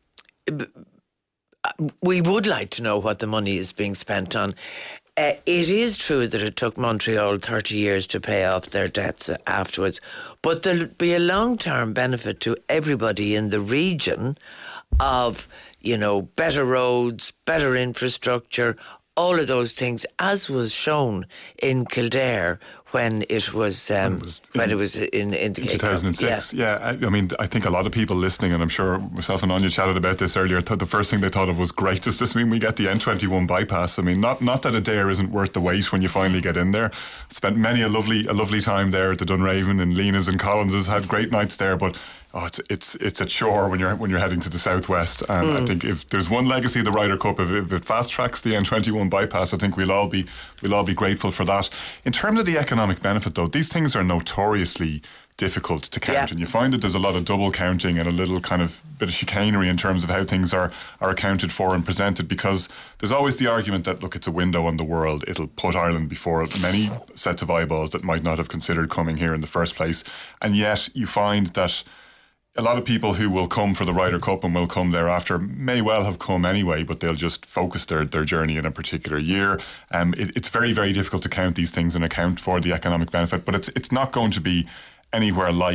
we would like to know what the money is being spent on. Uh, it is true that it took Montreal thirty years to pay off their debts afterwards, but there'll be a long-term benefit to everybody in the region of, you know, better roads, better infrastructure, all of those things, as was shown in Kildare when it was um, when it was in, when it was in, in, the in two thousand six. Yeah, yeah I, I mean, I think a lot of people listening, and I'm sure myself and Anya chatted about this earlier, thought the first thing they thought of was, great, does this mean we get the N twenty-one bypass? I mean, not not that a dare isn't worth the wait when you finally get in there. Spent many a lovely a lovely time there at the Dunraven, and Lena's and Collins's, had great nights there, but oh, it's it's it's a chore when you're when you're heading to the southwest. And mm. I think if there's one legacy of the Ryder Cup, if, if it fast tracks the N twenty-one bypass, I think we'll all be we'll all be grateful for that. In terms of the economic benefit, though, these things are notoriously difficult to count, yeah. and you find that there's a lot of double counting and a little kind of bit of chicanery in terms of how things are are accounted for and presented, because there's always the argument that, look, it's a window on the world, it'll put Ireland before many sets of eyeballs that might not have considered coming here in the first place, and yet you find that a lot of people who will come for the Ryder Cup and will come thereafter may well have come anyway, but they'll just focus their, their journey in a particular year. Um, it, it's very, very difficult to count these things and account for the economic benefit, but it's it's not going to be anywhere like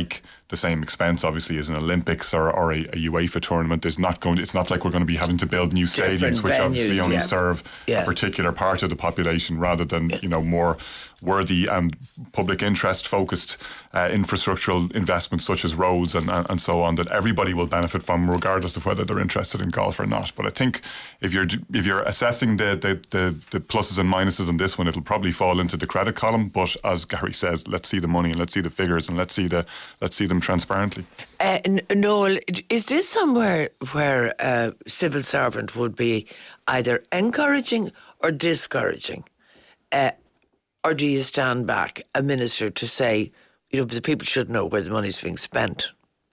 the same expense, obviously, as an Olympics or, or a, a UEFA tournament. There's not going. It's not like we're going to be having to build new Different stadiums, which venues, obviously only yeah. serve Yeah. a particular part of the population, rather than you know more worthy and public interest focused uh, infrastructural investments such as roads and, and and so on that everybody will benefit from, regardless of whether they're interested in golf or not. But I think if you're if you're assessing the the, the, the pluses and minuses on this one, it'll probably fall into the credit column. But as Gary says, let's see the money and let's see the figures and let's see the let's see them transparently. Uh, N- Noel, is this somewhere where a civil servant would be either encouraging or discouraging? Uh, or do you stand back, a minister, to say, you know, the people should know where the money's being spent?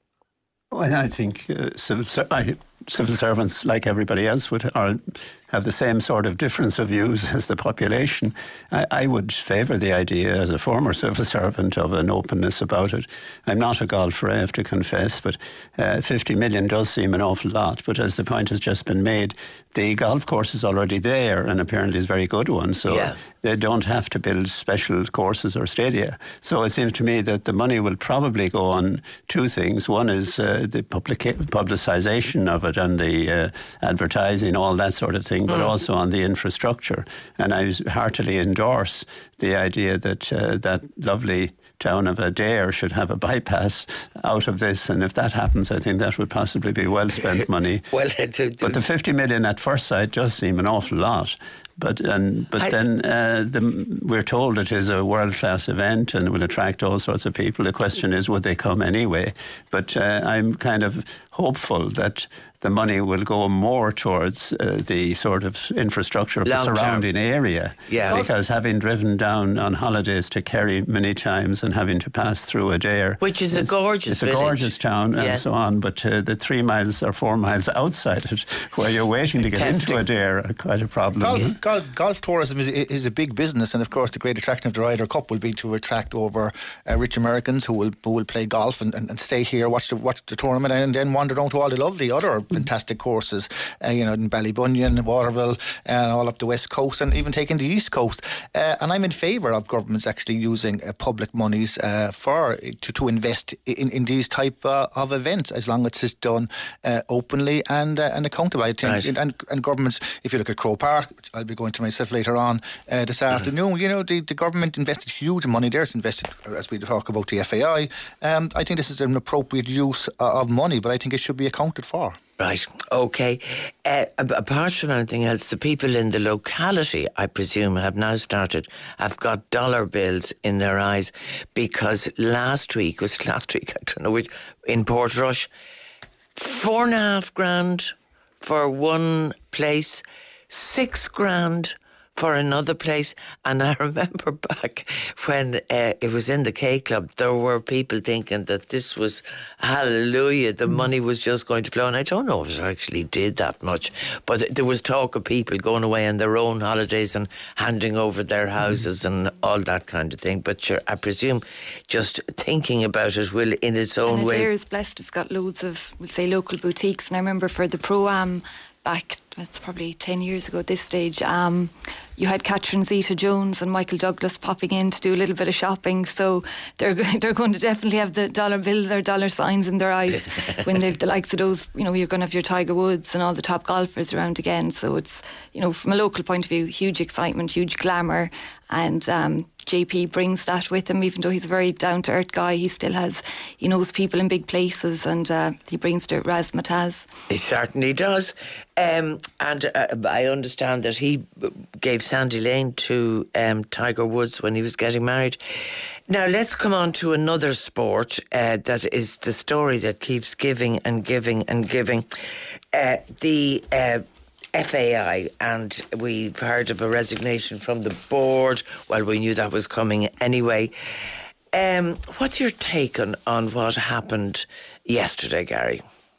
Well, I think uh, civil, ser- I, civil servants, like everybody else, would are, have the same sort of difference of views as the population. I, I would favour the idea, as a former civil servant, of an openness about it. I'm not a golfer, I have to confess, but uh, fifty million does seem an awful lot. But as the point has just been made, the golf course is already there, and apparently is a very good one. So yeah. they don't have to build special courses or stadia. So it seems to me that the money will probably go on two things. One is uh, the publica- publicisation of it and the uh, advertising, all that sort of thing, but mm. also on the infrastructure. And I heartily endorse the idea that uh, that lovely town of Adair should have a bypass out of this, and if that happens, I think that would possibly be well spent money. well, the, the, but the fifty million at first sight does seem an awful lot. But and but I, then uh, the, we're told it is a world class event and will attract all sorts of people. The question is, would they come anyway? But uh, I'm kind of hopeful that the money will go more towards uh, the sort of infrastructure of Long the surrounding term. area. Yeah. Because having driven down on holidays to Kerry many times and having to pass through Adair, which is a gorgeous it's a village. gorgeous town yeah. and so on. But uh, the three miles or four miles outside it, where you're waiting to get Testing. into Adair, are quite a problem. Golf, golf, golf tourism is, is a big business, and of course the great attraction of the Ryder Cup will be to attract over uh, rich Americans who will who will play golf and, and, and stay here, watch the watch the tournament, and then wander down to all the lovely other fantastic courses, uh, you know, in Ballybunion, Waterville, and all up the west coast, and even taking the east coast. Uh, and I'm in favour of governments actually using uh, public monies uh, for to, to invest in, in these type uh, of events, as long as it's done uh, openly and uh, and accountable. I think, Right. and, and governments, if you look at Croke Park, which I'll be going to myself later on uh, this afternoon, you know, the, the government invested huge money there. It's invested, as we talk about the F A I. Um, I think this is an appropriate use of money, but I think it should be accounted for. Right, okay. Uh, apart from anything else, the people in the locality, I presume, have now started, have got dollar bills in their eyes, because last week, was it last week, I don't know which, in Portrush, four and a half grand for one place, six grand for another place. And I remember back when uh, it was in the K Club, there were people thinking that this was hallelujah, the money was just going to flow. And I don't know if it actually did that much, but there was talk of people going away on their own holidays and handing over their houses and all that kind of thing. But sure, I presume just thinking about it will, in its own and way. Adair is blessed. It's got loads of, we'll say, local boutiques. And I remember for the Pro-Am back, it's probably ten years ago at this stage, um, you had Catherine Zeta-Jones and Michael Douglas popping in to do a little bit of shopping. So they're they're going to definitely have the dollar bill, their dollar signs in their eyes when they've the likes of those, you know, you're going to have your Tiger Woods and all the top golfers around again. So it's, you know, from a local point of view, huge excitement, huge glamour. And um, J P brings that with him, even though he's a very down-to-earth guy. He still has, he knows people in big places, and uh, he brings the razzmatazz. He certainly does. Um, and uh, I understand that he gave Sandy Lane to um, Tiger Woods when he was getting married. Now let's come on to another sport uh, that is the story that keeps giving and giving and giving. Uh, the uh, F A I, and we've heard of a resignation from the board. Well, we knew that was coming anyway. Um, what's your take on, on what happened yesterday, Gary?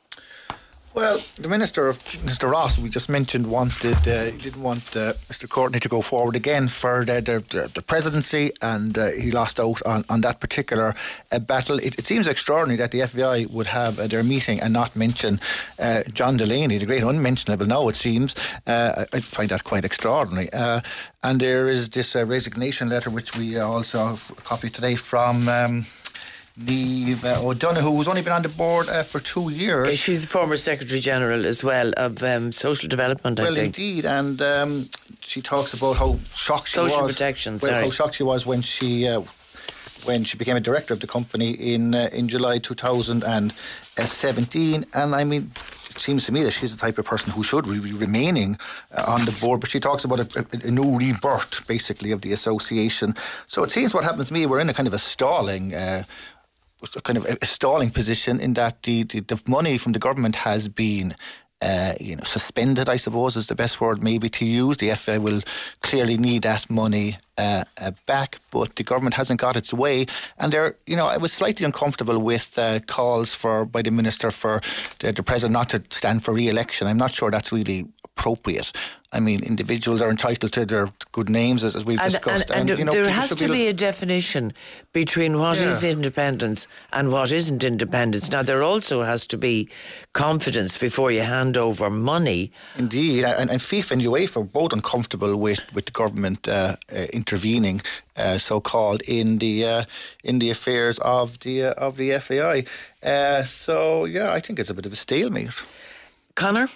Well, the Minister of Mister Ross, we just mentioned, wanted uh, he didn't want uh, Mister Courtney to go forward again for the, the, the presidency, and uh, he lost out on, on that particular uh, battle. It, it seems extraordinary that the F B I would have uh, their meeting and not mention uh, John Delaney, the great unmentionable now, it seems. Uh, I, I find that quite extraordinary. Uh, and there is this uh, resignation letter, which we uh, also have a copy today from... Um, Niamh O'Donoghue, who's only been on the board uh, for two years. Yeah, she's the former Secretary General as well of um, Social Development, I well, think. indeed, and um, she talks about how shocked she Social was. Protection, well, sorry. how shocked she was when she uh, when she became a director of the company in uh, in July two thousand seventeen. And I mean, it seems to me that she's the type of person who should be remaining uh, on the board. But she talks about a, a, a new rebirth, basically, of the association. So it seems what happens to me, we're in a kind of a stalling. Uh, kind of a stalling position in that the, the, the money from the government has been uh, you know, suspended, I suppose is the best word maybe to use. The F A I will clearly need that money uh, uh, back, but the government hasn't got its way. And they're, you know, I was slightly uncomfortable with uh, calls for by the Minister for the, the President not to stand for re-election. I'm not sure that's really appropriate. I mean, individuals are entitled to their good names, as, as we've and, discussed. And, and, and you know, there people has should to be, be a definition between what Yeah. is independence and what isn't independence. Now, there also has to be confidence before you hand over money. Indeed, and, and FIFA and UEFA are both uncomfortable with, with the government uh, uh, intervening, uh, so-called, in the uh, in the affairs of the uh, of the F A I. Uh, so yeah, I think it's a bit of a stalemate. Conor?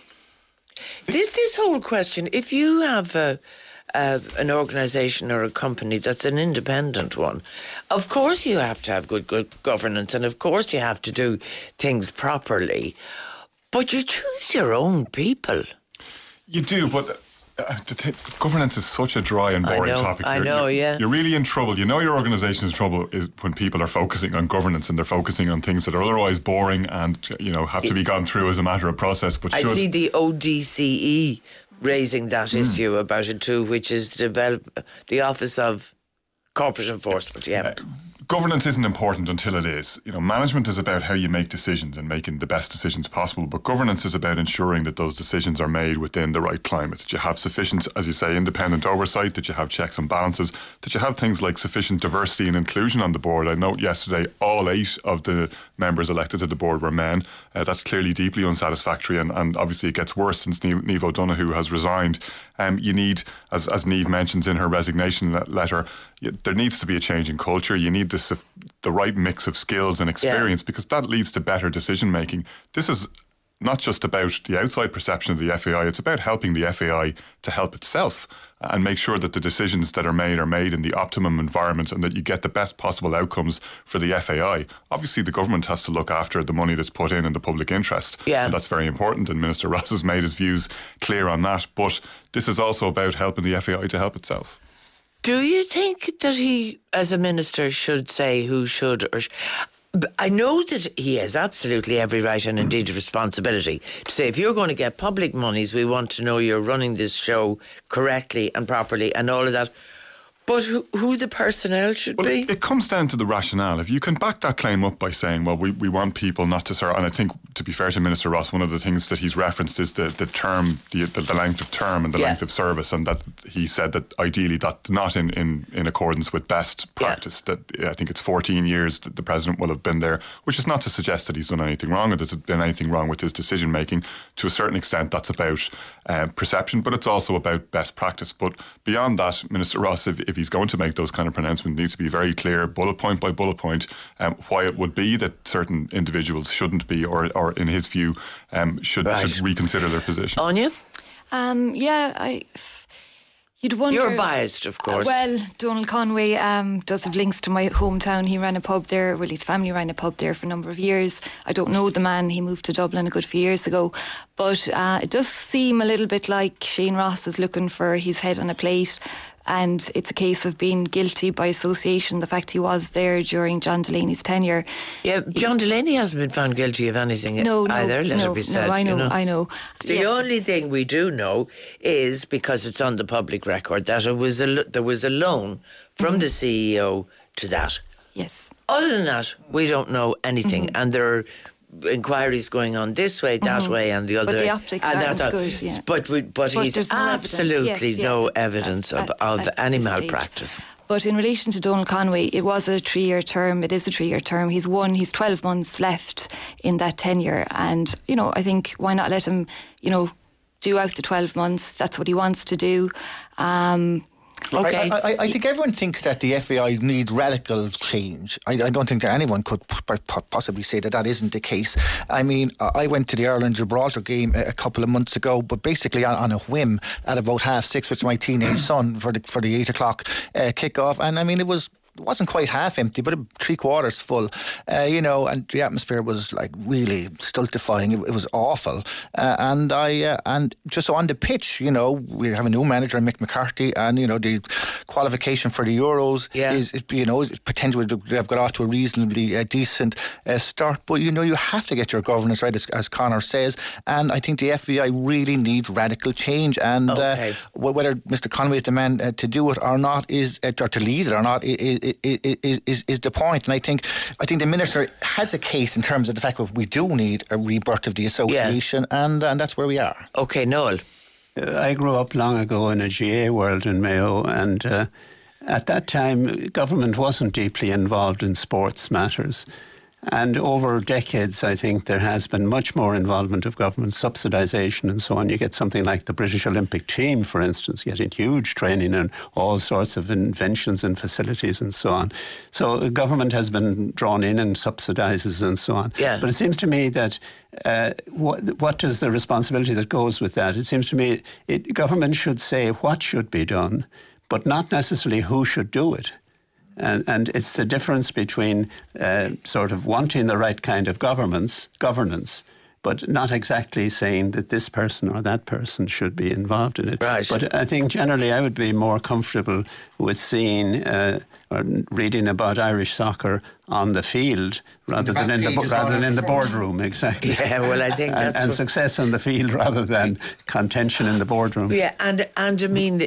This this whole question, if you have a, a, an organisation or a company that's an independent one, of course you have to have good, good governance, and of course you have to do things properly, but you choose your own people. You do, but uh, the th- governance is such a dry and boring I know, topic. I You're, know, you're, yeah. You're really in trouble. You know your organisation is in trouble is when people are focusing on governance and they're focusing on things that are otherwise boring and, you know, have to be gone through as a matter of process. But I should see the O D C E raising that Mm. issue about it too, which is to develop the Office of Corporate Enforcement, yeah. Uh, governance isn't important until it is. You know, management is about how you make decisions and making the best decisions possible, but governance is about ensuring that those decisions are made within the right climate, that you have sufficient, as you say, independent oversight, that you have checks and balances, that you have things like sufficient diversity and inclusion on the board. I note yesterday all eight of the members elected to the board were men. Uh, that's clearly deeply unsatisfactory, and, and obviously it gets worse since Niamh, Niamh O'Donoghue has resigned. Um, you need, as, as Niamh mentions in her resignation le- letter, you, there needs to be a change in culture. You need this, the right mix of skills and experience, yeah. because that leads to better decision making. This is not just about the outside perception of the F A I, it's about helping the F A I to help itself and make sure that the decisions that are made are made in the optimum environment and that you get the best possible outcomes for the F A I. Obviously, the government has to look after the money that's put in in the public interest. Yeah. And that's very important, and Minister Ross has made his views clear on that. But this is also about helping the F A I to help itself. Do you think that he, as a minister, should say who should or... Sh- I know that he has absolutely every right and indeed responsibility to say, if you're going to get public monies, we want to know you're running this show correctly and properly and all of that. But who, who the personnel should well, be? It, it comes down to the rationale. If you can back that claim up by saying, well, we, we want people not to serve, and I think, to be fair to Minister Ross, one of the things that he's referenced is the, the term, the, the, the length of term and the yeah. length of service, and that he said that ideally that's not in, in, in accordance with best practice. Yeah. That I think it's fourteen years that the President will have been there, which is not to suggest that he's done anything wrong or there's been anything wrong with his decision making. To a certain extent, that's about uh, perception, but it's also about best practice. But beyond that, Minister Ross, if, if he's going to make those kind of pronouncements, needs to be very clear, bullet point by bullet point, um, why it would be that certain individuals shouldn't be, or, or in his view, um, should, right. should reconsider their position. Anya? Um, yeah, I... You'd wonder... You're biased, of course. Uh, well, Donald Conway um, does have links to my hometown. He ran a pub there. Well, his family ran a pub there for a number of years. I don't know the man. He moved to Dublin a good few years ago. But uh, it does seem a little bit like Shane Ross is looking for his head on a plate. And it's a case of being guilty by association, the fact he was there during John Delaney's tenure. Yeah, John Delaney hasn't been found guilty of anything no, no, either, let no, it be said. No, I know, you know. I know. The yes. only thing we do know is, because it's on the public record, that it was a, there was a loan from mm-hmm. the C E O to that. Yes. Other than that, we don't know anything. Mm-hmm. And there are inquiries going on this way, that mm-hmm. way, and the other. But the optics and aren't that's good. Yeah. But we, but, but he's no absolutely evidence. Yes, no yeah, evidence at, of, at, of at any this malpractice. Stage. But in relation to Donald Conway, it was a three-year term. It is a three-year term. He's won. He's twelve months left in that tenure, and you know, I think why not let him, you know, do out the twelve months? That's what he wants to do. Um, Okay. I, I, I think everyone thinks that the F A I needs radical change. I, I don't think that anyone could p- p- possibly say that that isn't the case. I mean, I went to the Ireland-Gibraltar game a, a couple of months ago, but basically on, on a whim at about half six with my teenage son for the for the eight o'clock uh, kickoff, and I mean it was. It wasn't quite half empty, but three quarters full, uh, you know, and the atmosphere was like really stultifying. It, it was awful. Uh, and I, uh, and just on the pitch, you know, we have a new manager, Mick McCarthy, and, you know, the qualification for the Euros yeah. is, you know, potentially they've got off to a reasonably uh, decent uh, start. But, you know, you have to get your governance right, as, as Conor says. And I think the F A I really needs radical change. And okay. uh, whether Mister Conway is the man uh, to do it or not, is uh, or to lead it or not, is, Is, is is the point. And I think I think the minister has a case in terms of the fact that we do need a rebirth of the association, yeah. and and that's where we are. Okay, Noel. I grew up long ago in a G A A world in Mayo, and uh, at that time government wasn't deeply involved in sports matters. And over decades, I think there has been much more involvement of government subsidisation and so on. You get something like the British Olympic team, for instance, getting huge training and all sorts of inventions and facilities and so on. So government has been drawn in and subsidises and so on. Yeah. But it seems to me that uh, what, what is the responsibility that goes with that? It seems to me it, government should say what should be done, but not necessarily who should do it. And, and it's the difference between uh, sort of wanting the right kind of governance, governance, but not exactly saying that this person or that person should be involved in it. Right. But I think generally I would be more comfortable with seeing uh, or reading about Irish soccer on the field rather the than in the pages rather than in the front. boardroom. Exactly. Yeah, well, I think that's and, and what... success on the field rather than contention in the boardroom. Yeah, and and I mean,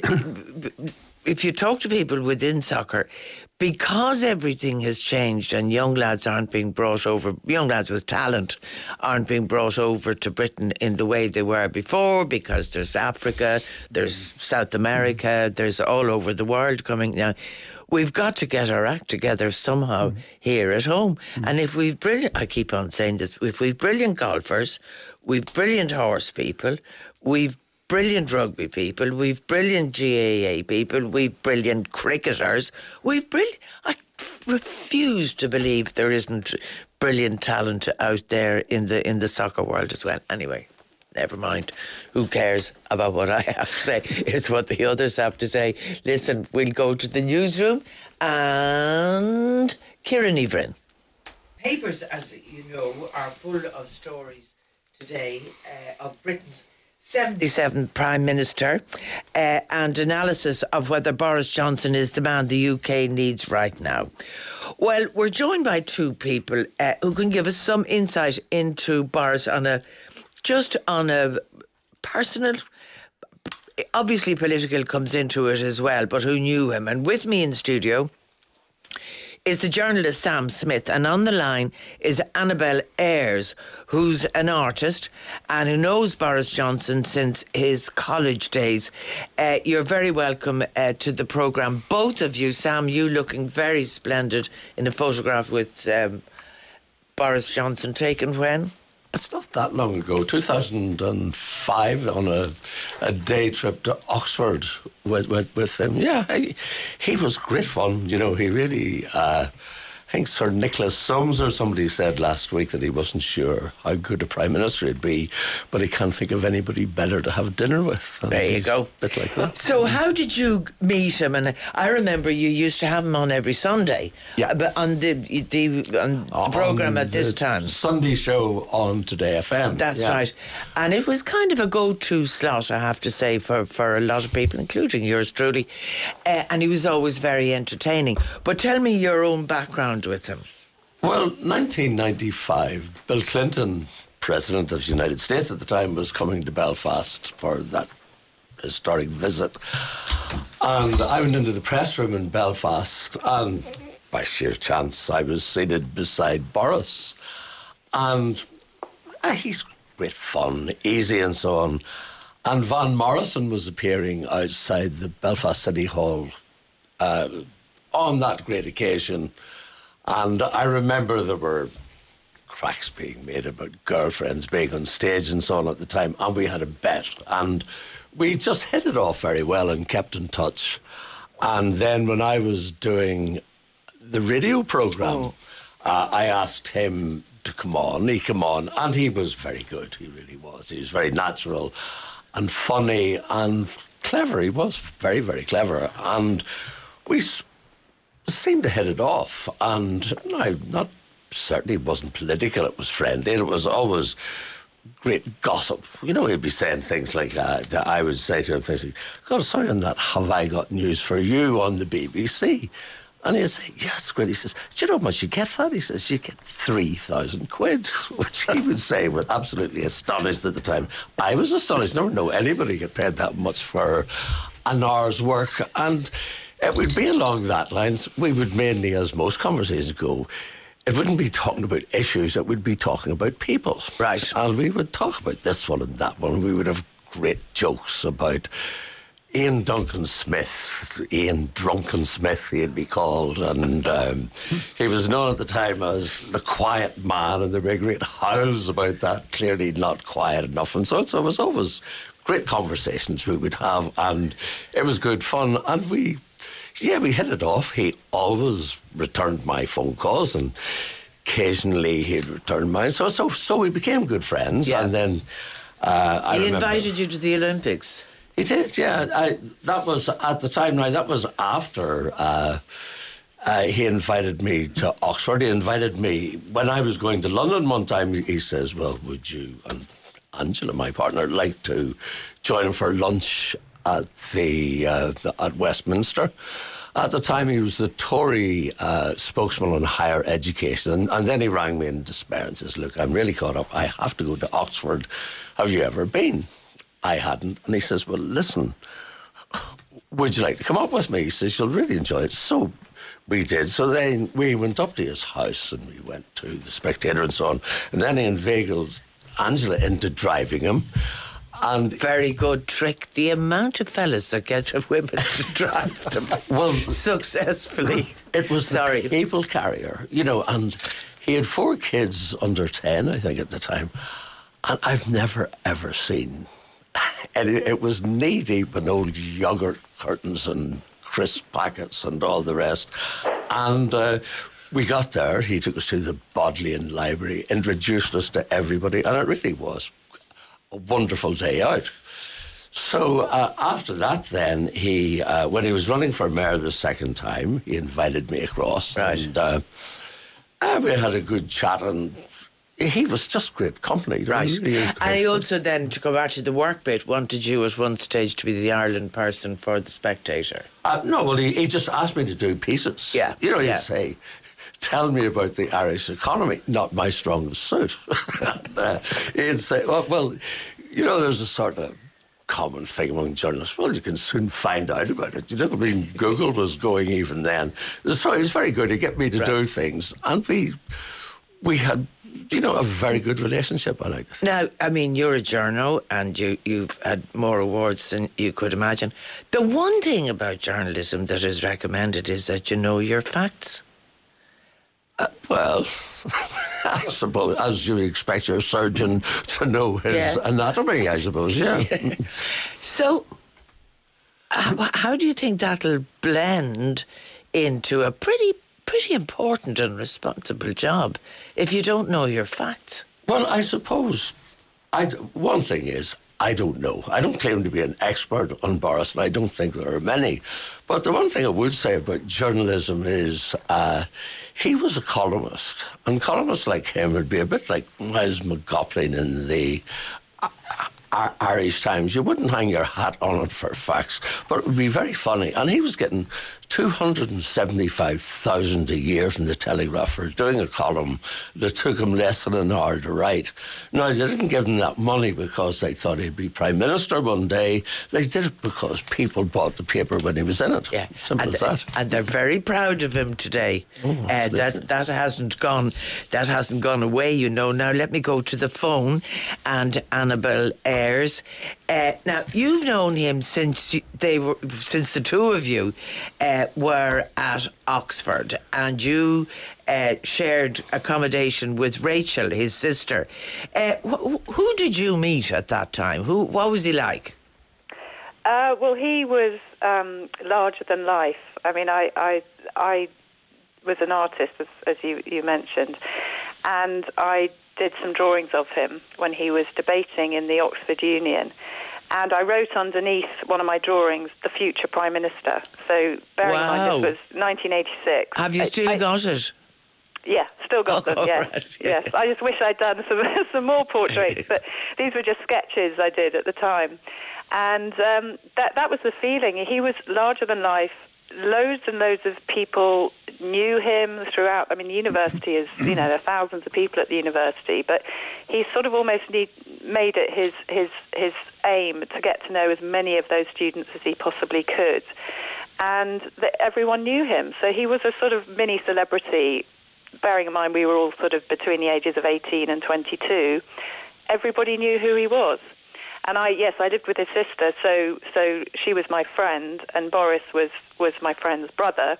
if you talk to people within soccer, because everything has changed and young lads aren't being brought over, young lads with talent aren't being brought over to Britain in the way they were before, because there's Africa, there's South America, there's all over the world coming now. We've got to get our act together somehow mm. here at home. Mm. And if we've brilliant, I keep on saying this, if we've brilliant golfers, we've brilliant horse people, we've brilliant rugby people, we've brilliant G A A people, we've brilliant cricketers, we've brilliant... I f- refuse to believe there isn't brilliant talent out there in the in the soccer world as well. Anyway, never mind. Who cares about what I have to say? It's what the others have to say. Listen, we'll go to the newsroom and Kieran Everin. Papers, as you know, are full of stories today uh, of Britain's seventy-seventh Prime Minister uh, and analysis of whether Boris Johnson is the man the U K needs right now. Well, we're joined by two people uh, who can give us some insight into Boris on a just on a personal, obviously political comes into it as well, but who knew him. And with me in studio is the journalist Sam Smith, and on the line is Annabelle Ayres, who's an artist and who knows Boris Johnson since his college days. Uh, you're very welcome uh, to the programme, both of you. Sam, you looking very splendid in a photograph with um, Boris Johnson taken when? It's not that long ago, two thousand five, on a, a day trip to Oxford with with, with him. Yeah, he, he was great fun. You know, he really... Uh, I think Sir Nicholas Soames or somebody said last week that he wasn't sure how good a Prime Minister he'd be, but he can't think of anybody better to have dinner with. And there you go. A bit like that. So how did you meet him? And I remember you used to have him on every Sunday. Yeah. But on the, the, on the programme at this time. Sunday show on Today F M. That's yeah. right. And it was kind of a go-to slot, I have to say, for, for a lot of people, including yours truly. Uh, and he was always very entertaining. But tell me your own background with him. Well, nineteen ninety-five, Bill Clinton, President of the United States at the time, was coming to Belfast for that historic visit. And I went into the press room in Belfast, and by sheer chance, I was seated beside Boris. And uh, he's great fun, easy and so on. And Van Morrison was appearing outside the Belfast City Hall uh, on that great occasion. And I remember there were cracks being made about girlfriends being on stage and so on at the time, and we had a bet. And we just hit it off very well and kept in touch. And then when I was doing the radio programme, Oh. uh, I asked him to come on. He came on, and he was very good. He really was. He was very natural and funny and clever. He was very, very clever. And we s- seemed to hit it off. And no, not certainly it wasn't political. It was friendly. And it was always great gossip. You know, he'd be saying things like uh, that. I would say to him things like, God, sorry on that, have I got news for you on the B B C? And he'd say, yes, great. He says, do you know how much you get for that? He says, you get three thousand quid, which he would say was absolutely astonished at the time. I was astonished. Never know anybody get paid that much for an hour's work. And it would be along that lines. We would mainly, as most conversations go, it wouldn't be talking about issues, it would be talking about people. Right. And we would talk about this one and that one. We would have great jokes about Ian Duncan Smith, Ian Drunken Smith, he'd be called. And um, he was known at the time as the quiet man, and there were great howls about that, clearly not quiet enough. And so, so it was always great conversations we would have, and it was good fun. And we... Yeah, we hit it off. He always returned my phone calls, and occasionally he'd return mine. So, so, so we became good friends. Yeah. And then uh, I He remember invited you to the Olympics. he did. Yeah, I, that was at the time. Now that was after uh, uh, he invited me to Oxford. He invited me when I was going to London one time. He says, "Well, would you and Angela, my partner, like to join him for lunch at the, uh, the at Westminster?" At the time, he was the Tory uh, spokesman on higher education, and, and then he rang me in despair and says, "Look, I'm really caught up. I have to go to Oxford. Have you ever been?" I hadn't, and he says, "Well, listen, would you like to come up with me?" He says, "You'll really enjoy it." So we did. So then we went up to his house, and we went to the Spectator and so on, and then he inveigled Angela into driving him. And Very good trick. The amount of fellas that get women to drive them well, successfully. it was Sorry. the cable carrier, you know, and he had four kids under ten, I think, at the time. And I've never, ever seen. And it, it was knee deep in old yogurt curtains and crisp packets and all the rest. And uh, we got there. He took us to the Bodleian Library, introduced us to everybody, and it really was a wonderful day out. So uh, after that, then he, uh, when he was running for mayor the second time, he invited me across, Right. and uh, uh, we had a good chat, and he was just great company. Right. He really is great And he company. also then, to go back to the work bit, wanted you at one stage to be the Ireland person for the Spectator. Uh, no, well, he, he just asked me to do pieces. Yeah, You know, he'd yeah. say, "Tell me about the Irish economy." Not my strongest suit. And, uh, he'd say, well, well, you know, there's a sort of common thing among journalists. Well, you can soon find out about it. You know, I mean, Google was going even then. So he's very good. He get me to Right. do things. And we, we had, you know, a very good relationship, I like to think. Now, I mean, you're a journo and you, you've had more awards than you could imagine. The one thing about journalism that is recommended is that you know your facts. Uh, well, I suppose, as you expect your surgeon to know his Yeah. anatomy, I suppose, yeah. So, how, how do you think that'll blend into a pretty, pretty important and responsible job if you don't know your facts? Well, I suppose I, one thing is, I don't know. I don't claim to be an expert on Boris, and I don't think there are many. But the one thing I would say about journalism is uh, he was a columnist. And columnists like him would be a bit like Miles McGoplin in the uh, uh, Irish Times. You wouldn't hang your hat on it for facts, but it would be very funny. And he was getting two hundred seventy-five thousand a year from the Telegraph for doing a column that took him less than an hour to write. Now, they didn't give him that money because they thought he'd be Prime Minister one day. They did it because people bought the paper when he was in it. Yeah, Simple and, as that. and they're very proud of him today. Oh, uh, absolutely. that that hasn't gone. That hasn't gone away. You know. Now let me go to the phone, and Annabel Ayres. Uh, now you've known him since you, they were since the two of you uh, were at Oxford, and you uh, shared accommodation with Rachel, his sister. Uh, wh- who did you meet at that time? Who? What was he like? Uh, well, he was um, larger than life. I mean, I, I, I was an artist, as, as you, you mentioned, and I did some drawings of him when he was debating in the Oxford Union. And I wrote underneath one of my drawings, the future Prime Minister. So bearing wow. in mind this was nineteen eighty-six. Have you still I, got it? Yeah, still got oh, them, yes. Right, yeah. yes. I just wish I'd done some, some more portraits, but these were just sketches I did at the time. And um, that that was the feeling. He was larger than life. Loads and loads of people knew him throughout. I mean, the university is, you know, there are thousands of people at the university, but he sort of almost need, made it his, his, his aim to get to know as many of those students as he possibly could. And the, everyone knew him. So he was a sort of mini celebrity, bearing in mind we were all sort of between the ages of eighteen and twenty-two. Everybody knew who he was. And I, yes, I lived with his sister, so so she was my friend, and Boris was, was my friend's brother,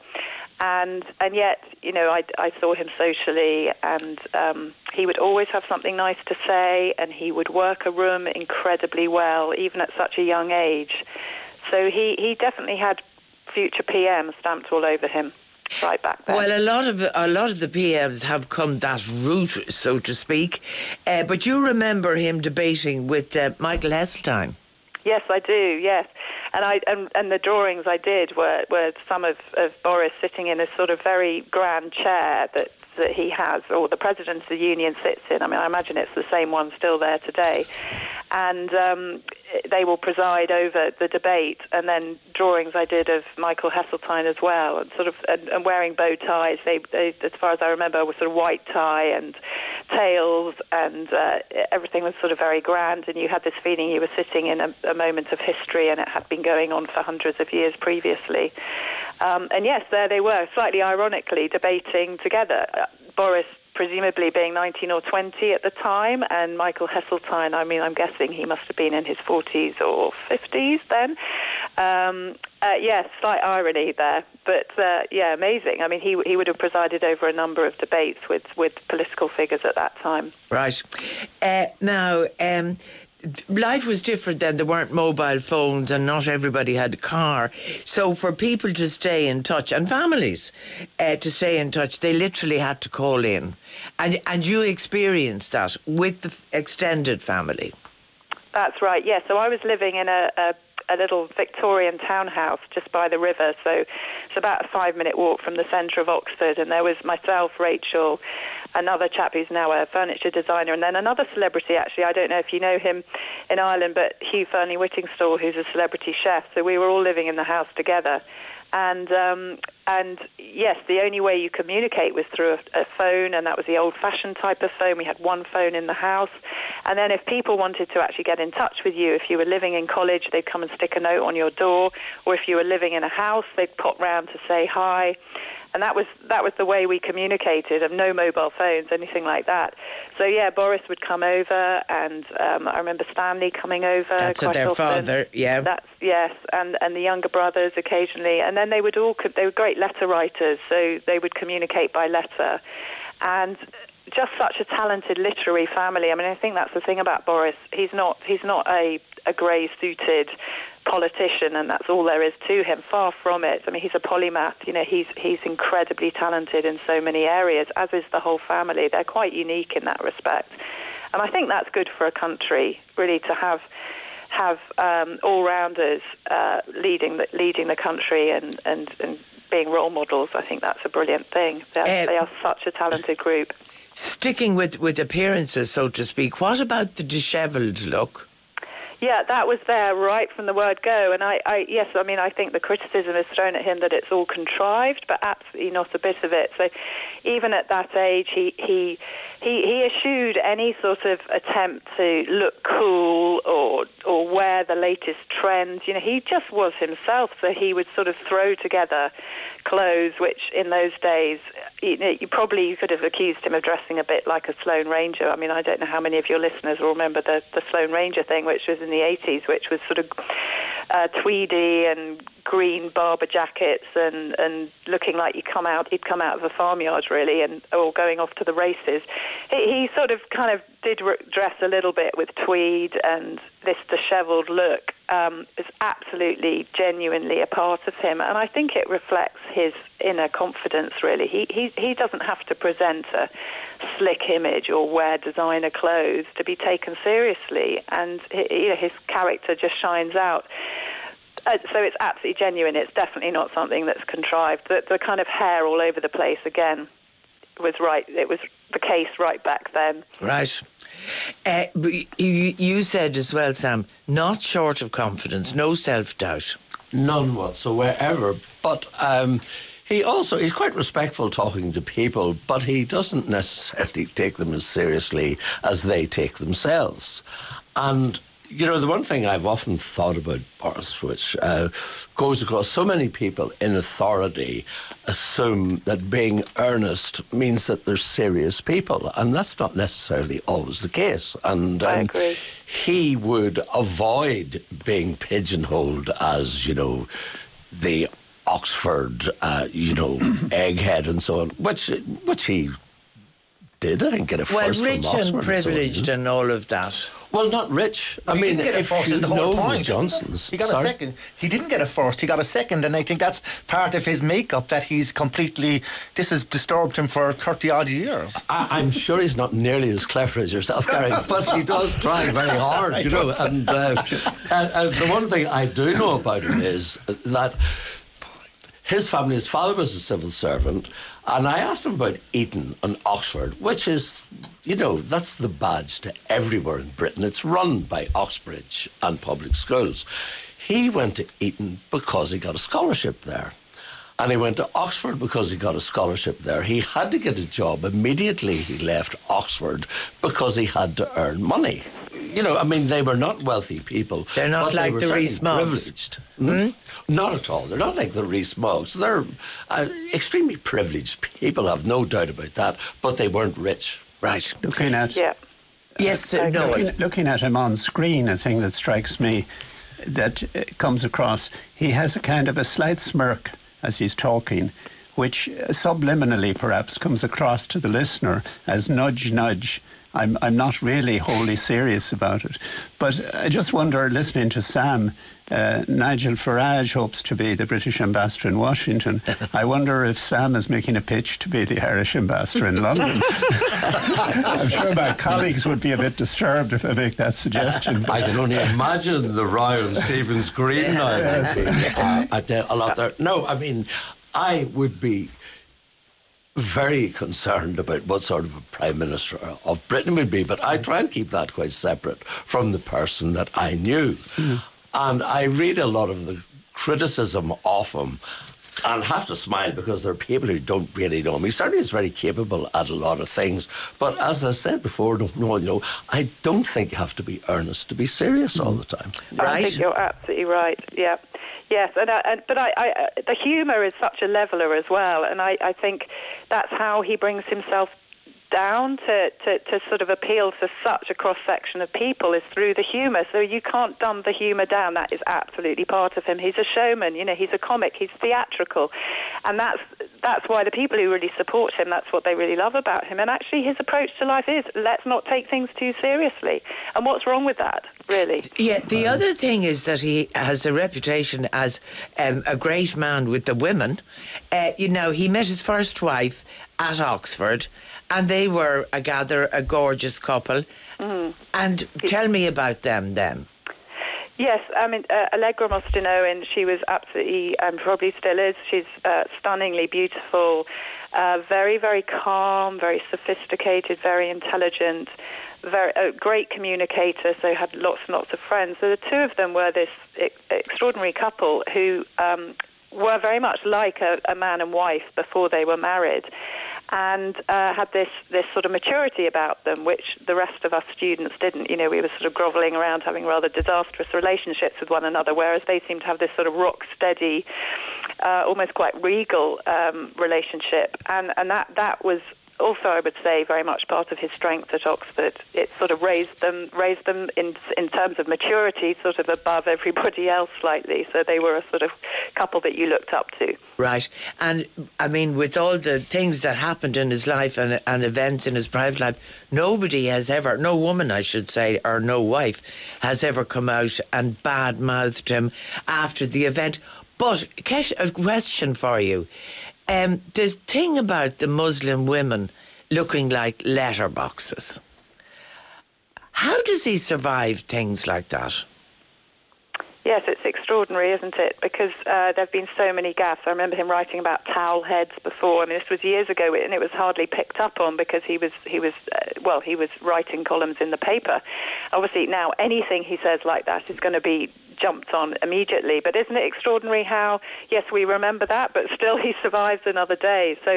and and yet, you know, I, I saw him socially, and um, he would always have something nice to say, and he would work a room incredibly well, even at such a young age. So he, he definitely had future P M stamped all over him. Right back then. Well, a lot of a lot of the P Ms have come that route, so to speak. Uh, but you remember him debating with uh, Michael Heseltine. Yes, I do. Yes, and I and, and the drawings I did were, were some of, of Boris sitting in a sort of very grand chair that that he has, or the President of the Union sits in. I mean, I imagine it's the same one still there today. And um, they will preside over the debate, and then drawings I did of Michael Heseltine as well, and sort of and, and wearing bow ties. They, they, as far as I remember, was sort of white tie and tails, and uh, everything was sort of very grand. And you had this feeling you were sitting in a, a moment of history, and it had been going on for hundreds of years previously. Um, and yes, there they were, slightly ironically, debating together. Uh, Boris presumably being nineteen or twenty at the time, and Michael Heseltine, I mean, I'm guessing he must have been in his forties or fifties then. Um, uh, yes, slight irony there, but uh, yeah, amazing. I mean, he he would have presided over a number of debates with, with political figures at that time. Right. Uh, now, um, life was different then. There weren't mobile phones, and not everybody had a car. So for people to stay in touch, and families uh, to stay in touch, they literally had to call in. And and you experienced that with the extended family. That's right, yes. Yeah. So I was living in a, a, a little Victorian townhouse just by the river. So it's about a five-minute walk from the centre of Oxford. And there was myself, Rachel, another chap who's now a furniture designer, and then another celebrity, actually. I don't know if you know him in Ireland, but Hugh Fearnley-Whittingstall, who's a celebrity chef. So we were all living in the house together. And, um, and yes, the only way you communicate was through a, a phone, and that was the old-fashioned type of phone. We had one phone in the house. And then if people wanted to actually get in touch with you, if you were living in college, they'd come and stick a note on your door, or if you were living in a house, they'd pop round to say hi. And that was that was the way we communicated, of no mobile phones, anything like that. So yeah, Boris would come over, and um, I remember Stanley coming over. That's quite their often. father, yeah. That's yes, and and the younger brothers occasionally, and then they would all they were great letter writers, so they would communicate by letter, and just such a talented literary family. I mean, I think that's the thing about Boris. He's not he's not a a grey-suited politician, and that's all there is to him. Far from it. I mean, he's a polymath. You know, he's he's incredibly talented in so many areas, as is the whole family. They're quite unique in that respect, and I think that's good for a country, really, to have have um, all-rounders uh, leading the, leading the country and, and, and being role models. I think that's a brilliant thing. They're, uh, they are such a talented group. Sticking with, with appearances, so to speak, what about the dishevelled look? Yeah, that was there right from the word go. And I, I, yes, I mean, I think the criticism is thrown at him that it's all contrived, but absolutely not a bit of it. So even at that age, he he he, he eschewed any sort of attempt to look cool or or wear the latest trends. You know, he just was himself. So he would sort of throw together clothes, which in those days, you, know, you probably you could have accused him of dressing a bit like a Sloane Ranger. I mean, I don't know how many of your listeners will remember the, the Sloane Ranger thing, which was in the eighties, which was sort of uh, tweedy and green Barber jackets and, and looking like you come out, he'd come out of a farmyard really, and or going off to the races. He, he sort of kind of did re- dress a little bit with tweed, and this dishevelled look um, is absolutely, genuinely a part of him, and I think it reflects his inner confidence. Really, he he he doesn't have to present a slick image or wear designer clothes to be taken seriously, and you know, his character just shines out. Uh, so it's absolutely genuine. It's definitely not something that's contrived. The, the kind of hair all over the place, again, was right. It was the case right back then. Right. Uh, but you, you said as well, Sam, not short of confidence, no self-doubt. None whatsoever. But um, he also, he's quite respectful talking to people, but he doesn't necessarily take them as seriously as they take themselves. And you know, the one thing I've often thought about Boris, which uh, goes across so many people in authority, assume that being earnest means that they're serious people, and that's not necessarily always the case. And um, I agree. He would avoid being pigeonholed as, you know, the Oxford, uh, you know, egghead and so on, which which he did. I think get a well, first rich from Oxford and privileged and, so on, and all of that. Well, not rich. I he mean, didn't get a if first, you is the whole know point. the Johnsons, He got Sorry? a second. He didn't get a first. He got a second, and I think that's part of his makeup. That he's completely. This has disturbed him for thirty odd years. I, I'm sure he's not nearly as clever as yourself, Gary, but he does try very hard, you know. And uh, uh, uh, the one thing I do know about him is that his family, his father was a civil servant, and I asked him about Eton and Oxford, which is, you know, that's the badge to everywhere in Britain. It's run by Oxbridge and public schools. He went to Eton because he got a scholarship there. And he went to Oxford because he got a scholarship there. He had to get a job immediately he left Oxford because he had to earn money. You know, I mean, they were not wealthy people. They're not but like they were the certainly Rees Moggs. privileged. Mm? Not at all. They're not like the Rees Moggs. They're uh, extremely privileged people, I've no doubt about that, but they weren't rich. Right. Looking at Yeah. Yes, uh, no. looking, looking at him on screen, a thing that strikes me that uh, comes across, he has a kind of a slight smirk as he's talking, which uh, subliminally perhaps comes across to the listener as nudge, nudge. I'm I'm not really wholly serious about it. But I just wonder, listening to Sam, uh, Nigel Farage hopes to be the British ambassador in Washington. I wonder if Sam is making a pitch to be the Irish ambassador in London. I'm sure my colleagues would be a bit disturbed if I make that suggestion. I can only imagine the row on Stephen's Green now. uh, I tell a lot there. No, I mean, I would be very concerned about what sort of a Prime Minister of Britain would be, but I try and keep that quite separate from the person that I knew. Mm. And I read a lot of the criticism of him and have to smile because there are people who don't really know him. He certainly is very capable at a lot of things, but as I said before, don't know, you know, I don't think you have to be earnest to be serious all the time. Right. I think you're absolutely right. Yeah. Yes, and, I, and but I, I, the humour is such a leveller as well, and I, I think that's how he brings himself down to, to, to sort of appeal to such a cross-section of people is through the humour. So you can't dumb the humour down. That is absolutely part of him. He's a showman, you know, he's a comic, he's theatrical. And that's that's why the people who really support him, that's what they really love about him. And actually his approach to life is, let's not take things too seriously. And what's wrong with that, really? Yeah, the um, other thing is that he has a reputation as um, a great man with the women. Uh, you know, he met his first wife at Oxford, and they were, I gather, a gorgeous couple. Mm. And tell me about them then. Yes, I mean, uh, Allegra Mostyn Owen, she was absolutely, and um, probably still is, she's uh, stunningly beautiful, uh, very, very calm, very sophisticated, very intelligent, very a great communicator, so had lots and lots of friends. So the two of them were this e- extraordinary couple who um, were very much like a, a man and wife before they were married, and uh, had this, this sort of maturity about them, which the rest of us students didn't. You know, we were sort of grovelling around having rather disastrous relationships with one another, whereas they seemed to have this sort of rock-steady, uh, almost quite regal um, relationship. And, and that, that was also, I would say, very much part of his strength at Oxford. It sort of raised them, raised them in in terms of maturity, sort of above everybody else slightly. So they were a sort of couple that you looked up to. Right. And, I mean, with all the things that happened in his life and, and events in his private life, nobody has ever, no woman, I should say, or no wife, has ever come out and bad-mouthed him after the event. But, Kesh, a question for you. Um, there's a thing about the Muslim women looking like letterboxes. How does he survive things like that? Yes, it's extraordinary, isn't it? Because uh, there have been so many gaffes. I remember him writing about towel heads before. I mean, this was years ago, and it was hardly picked up on because he was he was uh, well, he was writing columns in the paper. Obviously, now anything he says like that is going to be jumped on immediately. But isn't it extraordinary how, yes, we remember that, but still he survived another day. So,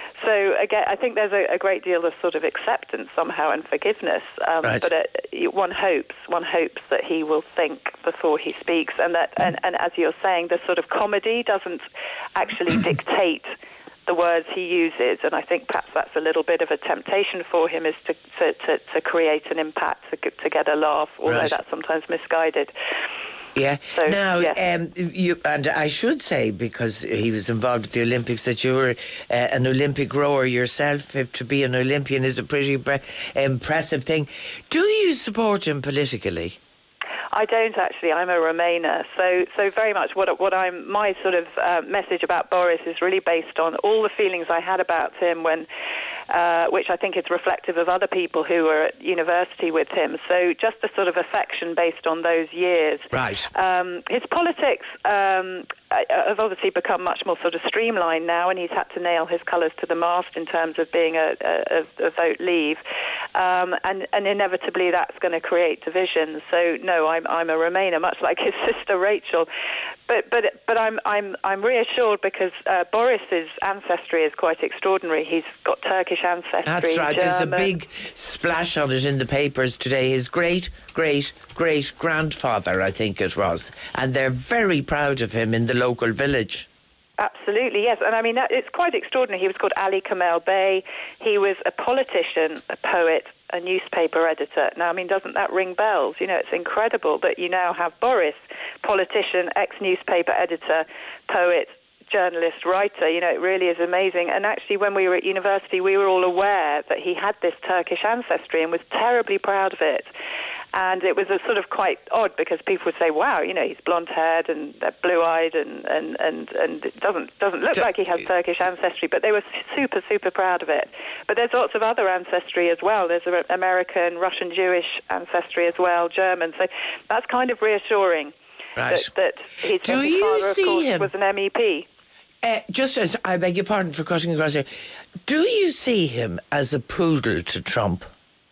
so again, I think there's a, a great deal of sort of acceptance somehow and forgiveness. Um, right. But uh, one hopes, one hopes that he will think before he speaks, and that, and, and as you're saying, the sort of comedy doesn't actually dictate the words he uses, and I think perhaps that's a little bit of a temptation for him, is to to, to, to create an impact, to, to get a laugh, although right. that's sometimes misguided. Yeah. So, now, yes. um, you and I should say, because he was involved with the Olympics, that you were uh, an Olympic rower yourself. To be an Olympian is a pretty bre- impressive thing. Do you support him politically? I don't actually. I'm a Remainer, so so very much what what I'm. My sort of uh, message about Boris is really based on all the feelings I had about him when, uh, which I think is reflective of other people who were at university with him. So just a sort of affection based on those years. Right. Um, his politics um, have obviously become much more sort of streamlined now, and he's had to nail his colours to the mast in terms of being a, a, a vote leave, um, and and inevitably that's going to create divisions. So no, I'm I'm a Remainer, much like his sister Rachel, but but but I'm I'm I'm reassured because uh, Boris's ancestry is quite extraordinary. He's got Turkish ancestry. That's right. German. There's a big splash on it in the papers today. His great great great grandfather, I think it was, and they're very proud of him in the local village. Absolutely, yes. And I mean, that, it's quite extraordinary. He was called Ali Kamel Bey. He was a politician, a poet, a newspaper editor. Now, I mean, doesn't that ring bells? You know, it's incredible that you now have Boris, politician, ex-newspaper editor, poet, journalist, writer. You know, it really is amazing. And actually, when we were at university, we were all aware that he had this Turkish ancestry and was terribly proud of it. And it was a sort of quite odd because people would say, "Wow, you know, he's blonde-haired and blue-eyed, and and and and it doesn't doesn't look like he has Turkish ancestry." But they were super super proud of it. But there's lots of other ancestry as well. There's American, Russian, Jewish ancestry as well, German. So that's kind of reassuring. Right. That, that his, Do his you father, see of course, him? was an M E P. Uh, just as I beg your pardon for cutting across here, do you see him as a poodle to Trump?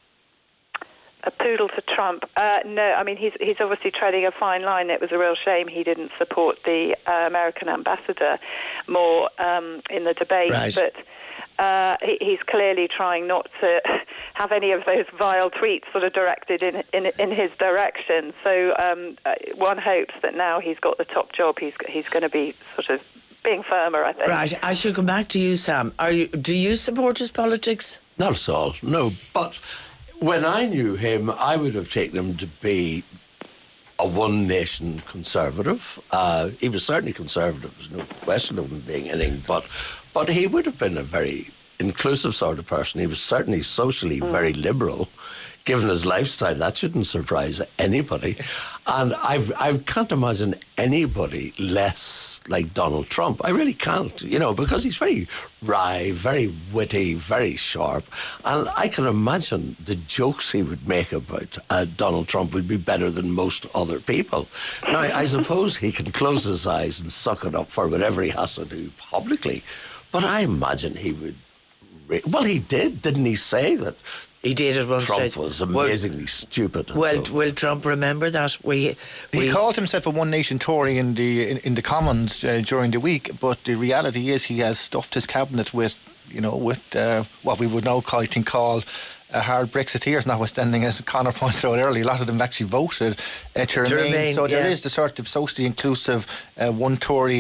A poodle to Trump? Uh, no, I mean, he's he's obviously treading a fine line. It was a real shame he didn't support the uh, American ambassador more um, in the debate. Right. But uh, he, he's clearly trying not to have any of those vile tweets sort of directed in in, in his direction. So um, one hopes that now he's got the top job, he's he's going to be sort of being firmer, I think. Right, I should come back to you, Sam. Are you? Do you support his politics? Not at all, no. But when I knew him, I would have taken him to be a one-nation conservative. Uh, he was certainly conservative, there's no question of him being anything, but, but he would have been a very inclusive sort of person. He was certainly socially mm. very liberal. Given his lifestyle, that shouldn't surprise anybody. And I've, I can't imagine anybody less like Donald Trump. I really can't, you know, because he's very wry, very witty, very sharp. And I can imagine the jokes he would make about uh, Donald Trump would be better than most other people. Now, I suppose he can close his eyes and suck it up for whatever he has to do publicly. But I imagine he would... Re- well, he did, didn't he say that... He did at one Trump stage. was amazingly well, stupid. Well, so. will Trump remember that? We, we he called himself a one-nation Tory in the in, in the Commons uh, during the week, but the reality is he has stuffed his cabinet with, you know, with uh, what we would now call, I think, call uh, hard Brexiteers, notwithstanding, as Conor pointed out earlier, a lot of them actually voted uh, to, to remain. remain. So there yeah. is the sort of socially inclusive uh, one Tory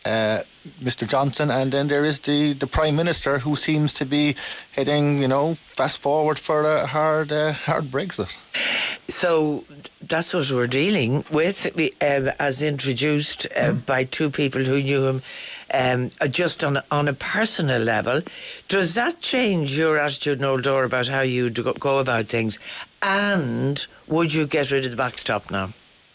uh, Mister Johnson, and then there is the, the Prime Minister, who seems to be heading, you know, fast forward for a hard uh, hard Brexit. So that's what we're dealing with, uh, as introduced uh, mm. by two people who knew him um, just on, on a personal level. Does that change your attitude, Noel Dore, about how you do go about things? And would you get rid of the backstop now?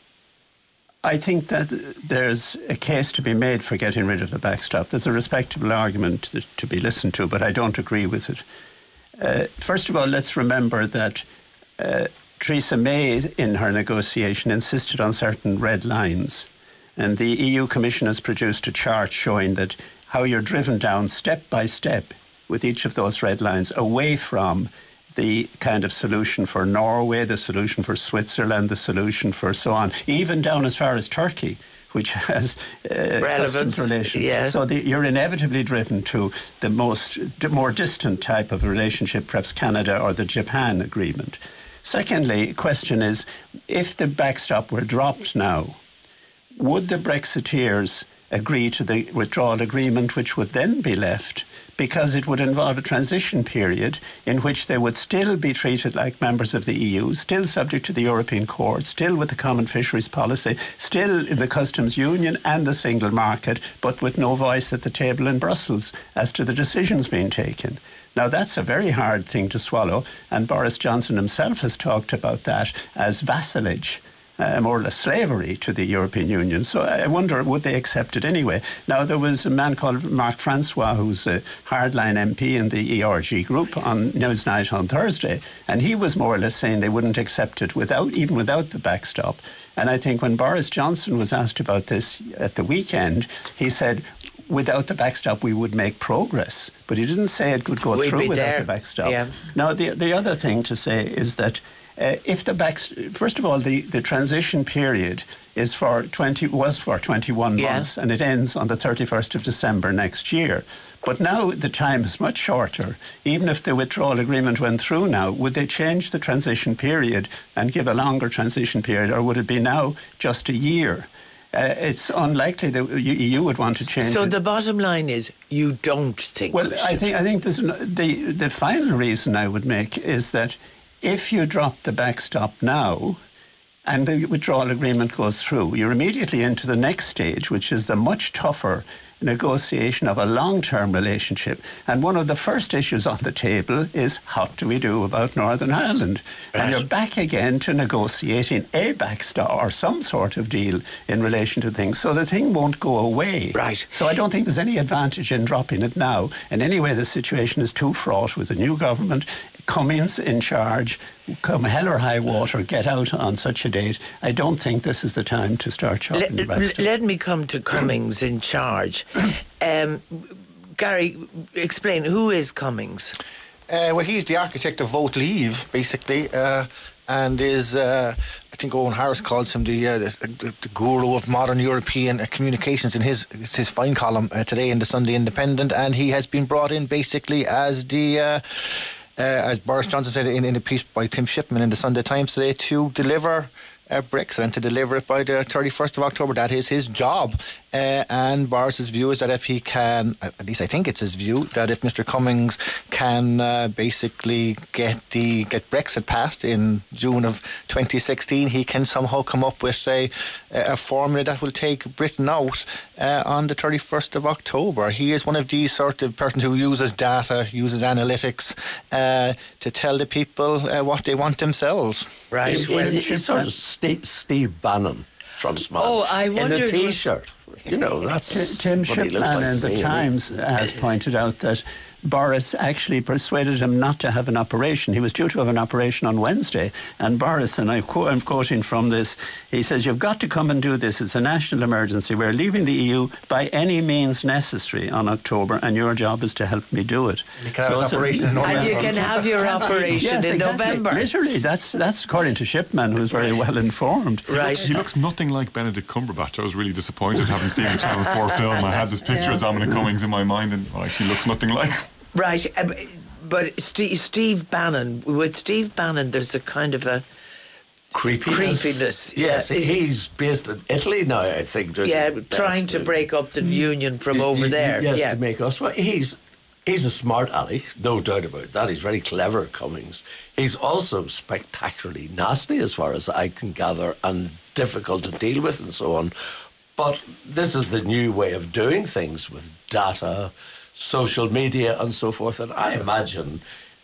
I think that there's a case to be made for getting rid of the backstop. There's a respectable argument to, to be listened to, but I don't agree with it. Uh, first of all, let's remember that uh, Theresa May, in her negotiation, insisted on certain red lines. And the E U Commission has produced a chart showing that how you're driven down step by step with each of those red lines away from the kind of solution for Norway, the solution for Switzerland, the solution for so on, even down as far as Turkey, which has uh, customs relations. Yeah. So the, you're inevitably driven to the most, the more distant type of relationship, perhaps Canada or the Japan agreement. Secondly, question is, if the backstop were dropped now, would the Brexiteers agree to the withdrawal agreement, which would then be left, because it would involve a transition period in which they would still be treated like members of the E U, still subject to the European Court, still with the common fisheries policy, still in the customs union and the single market, but with no voice at the table in Brussels as to the decisions being taken. Now, that's a very hard thing to swallow, and Boris Johnson himself has talked about that as vassalage. Uh, more or less slavery to the European Union. So I wonder, would they accept it anyway? Now, there was a man called Mark Francois, who's a hardline M P in the E R G group, on Newsnight on Thursday, and he was more or less saying they wouldn't accept it without, even without the backstop. And I think when Boris Johnson was asked about this at the weekend, he said, without the backstop, we would make progress. But he didn't say it could go We'd through without there. the backstop. Yeah. Now, the, the other thing to say is that Uh, if the back, first of all, the, the transition period is for twenty was for twenty-one yeah. months, and it ends on the thirty-first of December next year. But now the time is much shorter. Even if the withdrawal agreement went through now, would they change the transition period and give a longer transition period, or would it be now just a year? Uh, it's unlikely that the E U would want to change so it. the bottom line is, you don't think. Well, we I think I think there's an, the the final reason I would make is that if you drop the backstop now and the withdrawal agreement goes through, you're immediately into the next stage, which is the much tougher negotiation of a long-term relationship. And one of the first issues on the table is, what do we do about Northern Ireland? Right. And you're back again to negotiating a backstop or some sort of deal in relation to things. So the thing won't go away. Right. So I don't think there's any advantage in dropping it now. And anyway, the situation is too fraught with the new government. Cummings in charge, come hell or high water, get out on such a date. I don't think this is the time to start chopping the backstop. Let me come to Cummings in charge. Um, Gary, explain, who is Cummings? Uh, well, he's the architect of Vote Leave, basically, uh, and is, uh, I think Owen Harris calls him the, uh, the, the guru of modern European uh, communications in his his fine column uh, today in the Sunday Independent, and he has been brought in basically as the... Uh, Uh, as Boris Johnson said in, in a piece by Tim Shipman in the Sunday Times today, to deliver uh, Brexit and to deliver it by the thirty-first of October. That is his job. Uh, and Boris's view is that if he can, at least I think it's his view, that if Mister Cummings can uh, basically get the get Brexit passed in June of twenty sixteen, he can somehow come up with a, a formula that will take Britain out uh, on the thirty-first of October. He is one of these sort of persons who uses data, uses analytics uh, to tell the people uh, what they want themselves. Right. It's, well, it's sort of Steve, Steve Bannon front man oh, I in a T-shirt. You know, that's Tim what he Shipman looks like in the Times has pointed out that Boris actually persuaded him not to have an operation. He was due to have an operation on Wednesday, and Boris, and I'm, qu- I'm quoting from this, he says, "You've got to come and do this. It's a national emergency. We're leaving the E U by any means necessary on October, and your job is to help me do it." You can have so operation in November. And you can have your operation yes, in exactly. November. Literally, that's that's according to Shipman, who's very well informed. Right. He looks nothing like Benedict Cumberbatch. I was really disappointed having seen the Channel four film. I had this picture of Dominic Cummings in my mind, and oh, actually looks nothing like. Right, um, but Steve, Steve Bannon, with Steve Bannon, there's a kind of a creepiness. Creepiness, Yes, yeah. he's based in Italy now, I think. doing Yeah, the trying best to of- break up the union from over there. Yes, yeah. to make us. Well, he's he's a smart ally, no doubt about that. He's very clever, Cummings. He's also spectacularly nasty, as far as I can gather, and difficult to deal with, and so on. But this is the new way of doing things with data, social media, and so forth. And I imagine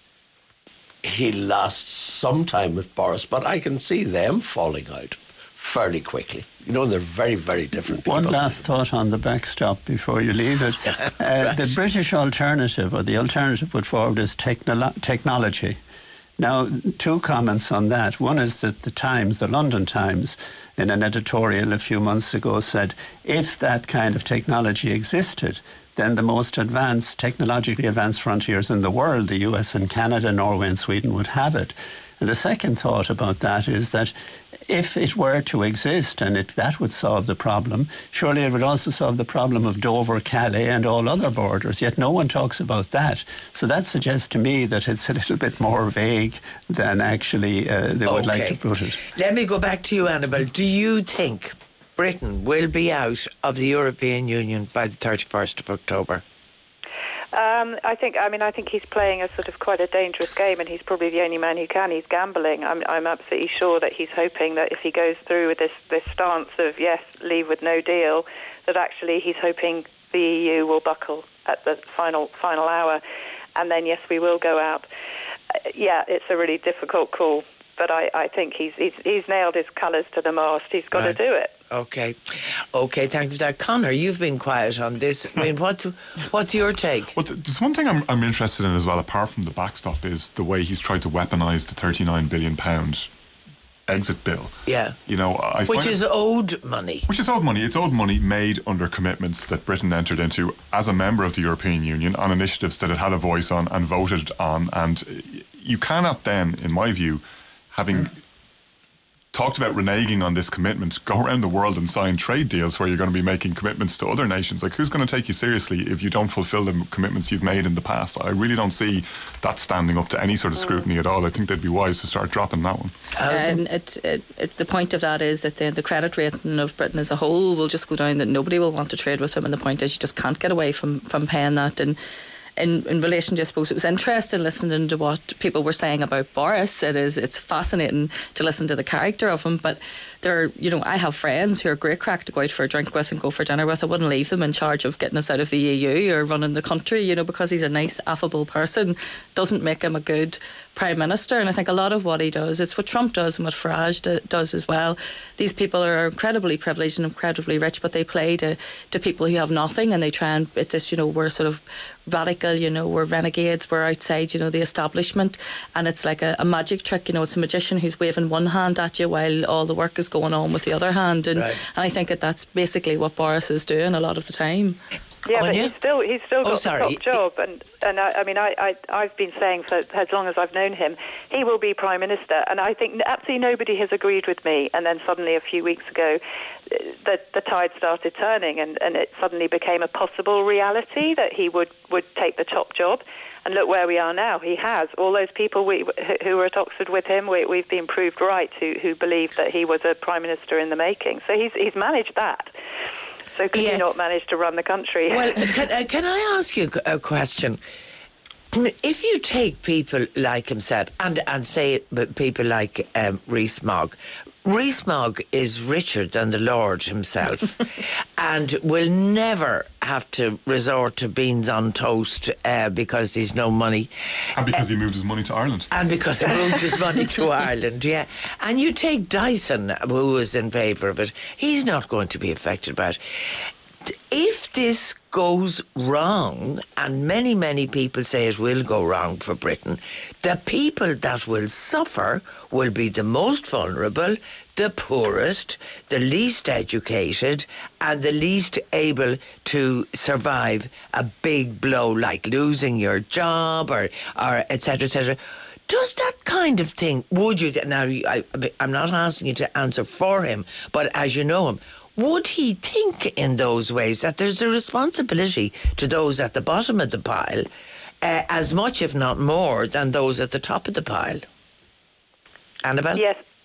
he lasts some time with Boris, but I can see them falling out fairly quickly. You know, they're very, very different people. One last thought on the backstop before you leave it. uh, Right. The British alternative, or the alternative put forward, is technolo- technology. Now, two comments on that. One is that the Times, the London Times, in an editorial a few months ago said, if that kind of technology existed, then the most advanced, technologically advanced frontiers in the world, the U S and Canada, Norway and Sweden, would have it. And the second thought about that is that if it were to exist, and it, that would solve the problem, surely it would also solve the problem of Dover, Calais and all other borders, yet no one talks about that. So that suggests to me that it's a little bit more vague than actually uh, they would like to put it. Let me go back to you, Annabelle. Do you think Britain will be out of the European Union by the thirty-first of October? Um, I think. I mean, I think he's playing a sort of quite a dangerous game, and he's probably the only man who can. He's gambling. I'm, I'm absolutely sure that he's hoping that if he goes through with this, this stance of yes, leave with no deal, that actually he's hoping the E U will buckle at the final final hour, and then yes, we will go out. Uh, yeah, it's a really difficult call, but I, I think he's, he's he's nailed his colours to the mast. He's got Right. to do it. Okay. Okay, thank you for that. Connor, you've been quiet on this. I mean, what's, what's your take? Well, th- there's one thing I'm, I'm interested in as well, apart from the backstop, is the way he's tried to weaponise the thirty-nine billion pounds exit bill. Yeah. You know, I Which find is it, owed money. which is owed money. It's owed money made under commitments that Britain entered into as a member of the European Union on initiatives that it had a voice on and voted on. And you cannot then, in my view, having talked about reneging on this commitment, go around the world and sign trade deals where you're going to be making commitments to other nations. Like, who's going to take you seriously if you don't fulfill the commitments you've made in the past? I really don't see that standing up to any sort of scrutiny at all. I think they'd be wise to start dropping that one. And it, it, it, the point of that is that the, the credit rating of Britain as a whole will just go down, that nobody will want to trade with them. And the point is you just can't get away from, from paying that. And in, in relation to, I suppose, it was interesting listening to what people were saying about Boris. It is, it's fascinating to listen to the character of him. But there, you know, I have friends who are great crack to go out for a drink with and go for dinner with. I wouldn't leave them in charge of getting us out of the E U or running the country, you know, because he's a nice, affable person. Doesn't make him a good Prime Minister. And I think a lot of what he does, it's what Trump does and what Farage do, does as well. These people are incredibly privileged and incredibly rich, but they play to, to people who have nothing, and they try and, it's this, you know, we're sort of radical, you know, we're renegades, we're outside, you know, the establishment, and it's like a, a magic trick, you know, it's a magician who's waving one hand at you while all the work is going on with the other hand, and, Right. and I think that that's basically what Boris is doing a lot of the time. Yeah, but Anya? he's still he's still Oh, got sorry. the top job, and and I, I mean I, I I've been saying for as long as I've known him, he will be Prime Minister, and I think absolutely nobody has agreed with me. And then suddenly a few weeks ago, the the tide started turning, and, and it suddenly became a possible reality that he would, would take the top job. And look where we are now. He has. All those people we, who were at Oxford with him, we, we've been proved right, who, who believed that he was a Prime Minister in the making. So he's he's managed that. So could Yeah. he not manage to run the country? Well, can, uh, can I ask you a question? If you take people like himself and, and say people like um, Rees-Mogg, Rees-Mogg is richer than the Lord himself and will never have to resort to beans on toast uh, because there's no money. And because he moved his money to Ireland. And because he moved his money to Ireland, yeah. And you take Dyson, who is in favour of it, he's not going to be affected by it. If this goes wrong, and many, many people say it will go wrong for Britain, the people that will suffer will be the most vulnerable, the poorest, the least educated, and the least able to survive a big blow like losing your job or, or et cetera, et cetera. Does that kind of thing, would you, now I, I'm not asking you to answer for him, but as you know him, would he think in those ways that there's a responsibility to those at the bottom of the pile uh, as much, if not more, than those at the top of the pile? Annabelle? Yes.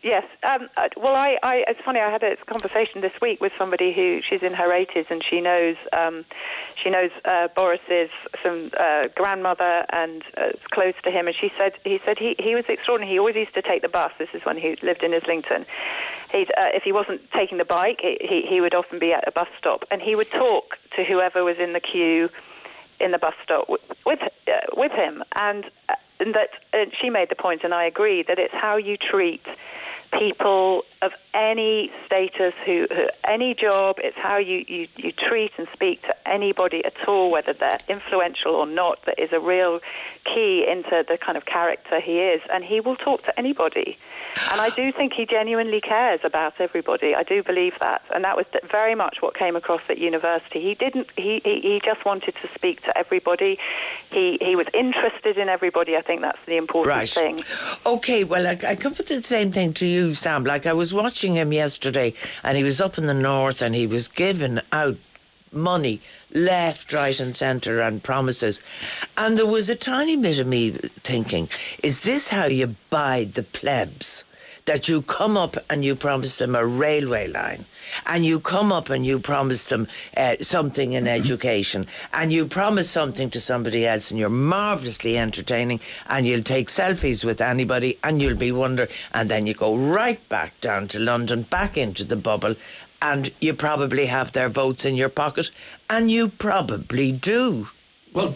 Yes. Um, uh, well, I, I, it's funny. I had a conversation this week with somebody who she's in her eighties, and she knows um, she knows uh, Boris's some uh, grandmother and uh, is close to him. And she said he said he, he was extraordinary. He always used to take the bus. This is when he lived in Islington. He'd, uh, if he wasn't taking the bike, he he would often be at a bus stop, and he would talk to whoever was in the queue in the bus stop with with, uh, with him, and. Uh, And that uh, she made the point, and I agree, that it's how you treat people of any status, who, who any job. It's how you, you, you treat and speak to anybody at all, whether they're influential or not, that is a real key into the kind of character he is. And he will talk to anybody. And I do think he genuinely cares about everybody. I do believe that. And that was very much what came across at university. He didn't, he, he, he just wanted to speak to everybody. He he was interested in everybody. I think that's the important right. thing. Okay, well, I, I come with the same thing to you, Sam. Like, I was watching him yesterday, and he was up in the north, and he was giving out money left, right and centre and promises. And there was a tiny bit of me thinking, is this how you bide the plebs? That you come up and you promise them a railway line, and you come up and you promise them uh, something in education, and you promise something to somebody else, and you're marvellously entertaining, and you'll take selfies with anybody, and you'll be wonder, and then you go right back down to London, back into the bubble, and you probably have their votes in your pocket, and you probably do. Well,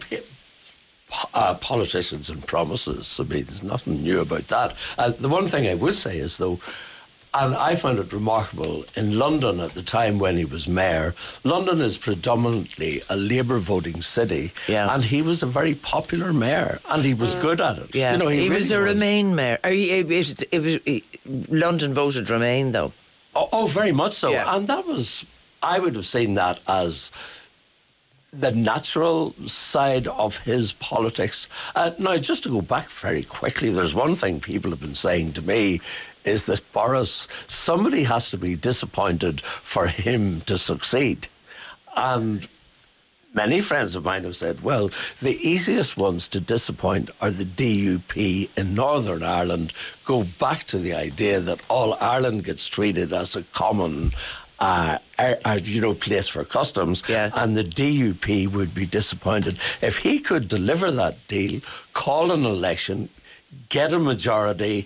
Uh, politicians and promises, I mean, there's nothing new about that. Uh, the one thing I would say is, though, and I found it remarkable, in London at the time when he was mayor, London is predominantly a Labour voting city, yeah. and he was a very popular mayor, and he was good at it. Yeah, you know, he, he really was a was. Remain mayor. Or he, it, it, it was, he, London voted Remain, though. Oh, oh very much so. Yeah. And that was, I would have seen that as the natural side of his politics. Uh, now, just to go back very quickly, there's one thing people have been saying to me, is that Boris, somebody has to be disappointed for him to succeed. And many friends of mine have said, well, the easiest ones to disappoint are the D U P in Northern Ireland. Go back to the idea that all Ireland gets treated as a common Uh, uh, uh, you know, place for customs, yeah. and the D U P would be disappointed. If he could deliver that deal, call an election, get a majority,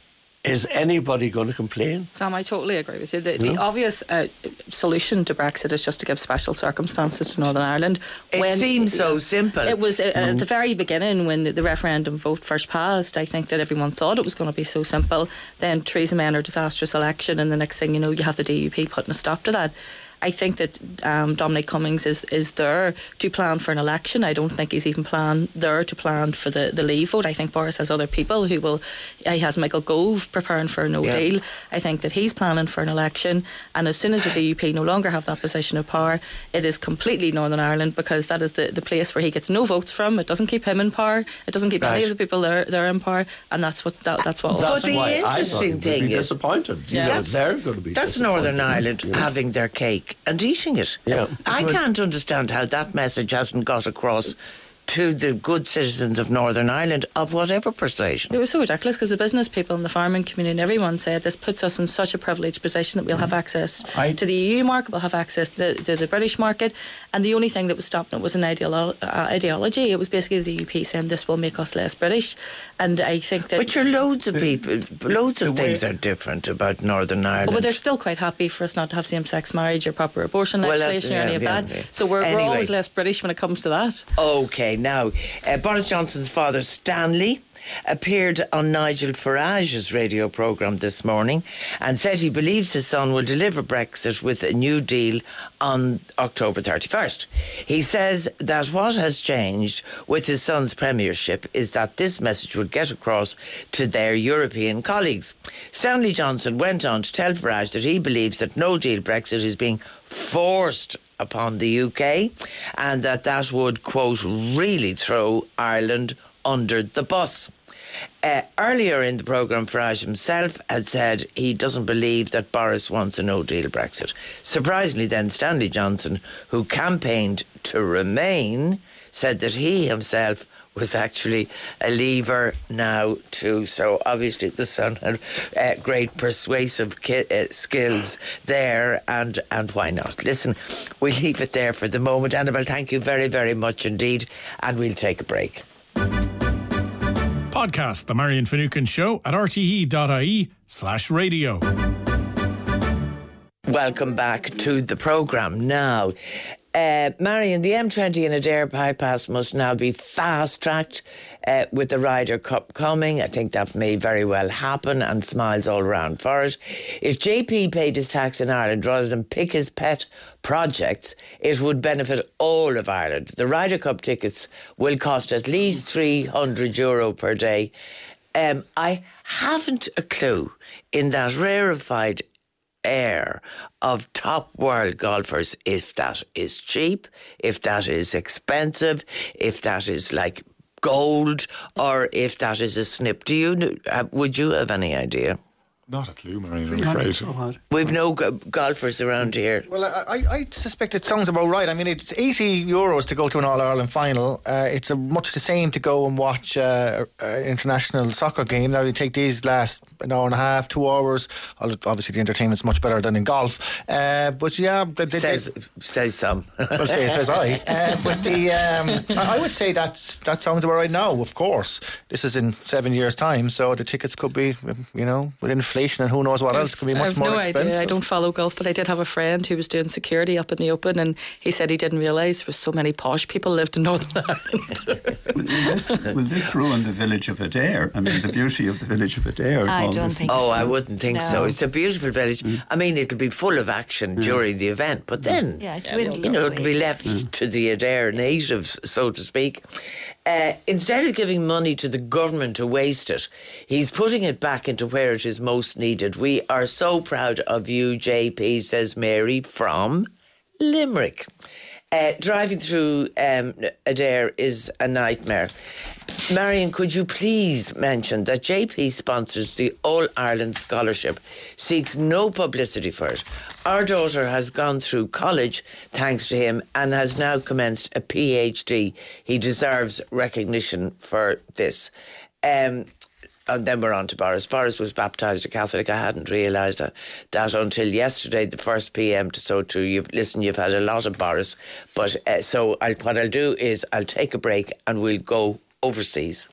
is anybody going to complain? Sam, I totally agree with you. The, the obvious uh, solution to Brexit is just to give special circumstances to Northern Ireland. It when, seems so simple. It was uh, mm. at the very beginning when the referendum vote first passed. I think that everyone thought it was going to be so simple. Then Theresa May and her disastrous election, and the next thing you know, you have the D U P putting a stop to that. I think that um, Dominic Cummings is, is there to plan for an election. I don't think he's even plan there to plan for the, the leave vote. I think Boris has other people who will. He has Michael Gove preparing for a no yeah. deal. I think that he's planning for an election, and as soon as the D U P no longer have that position of power, it is completely Northern Ireland, because that is the, the place where he gets no votes from. It doesn't keep him in power. It doesn't keep right. any of the people there, there in power, and that's what that, that's what. That's but why the I thought interesting thing be is, disappointed. Yeah. You know, That's, they're going to be. That's Northern Ireland yeah. having their cake and eating it. Yeah. I can't understand how that message hasn't got across to the good citizens of Northern Ireland of whatever persuasion. It was so ridiculous, because the business people and the farming community and everyone said this puts us in such a privileged position that we'll have access I to the E U market, we'll have access to the, to the British market, and the only thing that was stopping it was an ideolo- uh, ideology. It was basically the D U P saying this will make us less British, and I think that... But you're loads of people, loads of things are different about Northern Ireland. Oh, but they're still quite happy for us not to have same-sex marriage or proper abortion well, legislation or yeah, any of yeah, that. yeah. So we're, anyway. we're always less British when it comes to that. Okay, now, uh, Boris Johnson's father, Stanley, appeared on Nigel Farage's radio programme this morning and said he believes his son will deliver Brexit with a new deal on October thirty-first. He says that what has changed with his son's premiership is that this message would get across to their European colleagues. Stanley Johnson went on to tell Farage that he believes that no deal Brexit is being forced upon the U K, and that that would, quote, really throw Ireland under the bus. Uh, earlier in the programme, Farage himself had said he doesn't believe that Boris wants a no-deal Brexit. Surprisingly then, Stanley Johnson, who campaigned to Remain, said that he himself was actually a lever now too. So obviously the son had uh, great persuasive ki- uh, skills there, and and why not? Listen, we'll leave it there for the moment. Annabelle, thank you very, very much indeed, and we'll take a break. Podcast The Marion Finucane Show at rte.ie slash radio. Welcome back to the programme. Now, uh, Marion, the M twenty and Adair bypass must now be fast-tracked uh, with the Ryder Cup coming. I think that may very well happen, and smiles all around for it. If J P paid his tax in Ireland rather than pick his pet projects, it would benefit all of Ireland. The Ryder Cup tickets will cost at least three hundred euro per day. Um, I haven't a clue in that rarefied air of top world golfers if that is cheap, if that is expensive, if that is like gold, or if that is a snip. Do you know, uh, would you have any idea? Not a clue, Marion, I'm afraid. We've no go- golfers around here. Well, I, I, I suspect it sounds about right. I mean, it's eighty euros to go to an All-Ireland final. Uh, it's a, much the same to go and watch uh, an international soccer game. Now, you take these last an hour and a half, two hours. Obviously, the entertainment's much better than in golf. Uh, but yeah... They, they, says, says some. Well, say, says I. Uh, but the um, I would say that that sounds about right now, of course. This is in seven years' time, so the tickets could be, you know, with inflation and who knows what else, could be much more expensive. I have no idea. I don't follow golf, but I did have a friend who was doing security up in the Open, and he said he didn't realise there was so many posh people lived in Northern Ireland. will, this, will this ruin the village of Adair? I mean, the beauty of the village of Adair. I don't think Oh, so. I wouldn't think No. so. It's a beautiful village. Mm. I mean, it'll be full of action mm. during the event, but then, yeah, it dwindles you know, it'll away. be left mm. to the Adair natives, so to speak. Uh, instead of giving money to the government to waste it, he's putting it back into where it is most needed. We are so proud of you, J P, says Mary from Limerick. Uh, driving through um, Adair is a nightmare. Marion, could you please mention that J P sponsors the All-Ireland Scholarship, seeks no publicity for it. Our daughter has gone through college thanks to him and has now commenced a PhD. He deserves recognition for this. Um, and then we're on to Boris. Boris was baptised a Catholic. I hadn't realised that, that until yesterday, the first P M to so too. You've, listen, you've had a lot of Boris. But uh, so I'll, what I'll do is I'll take a break and we'll go overseas.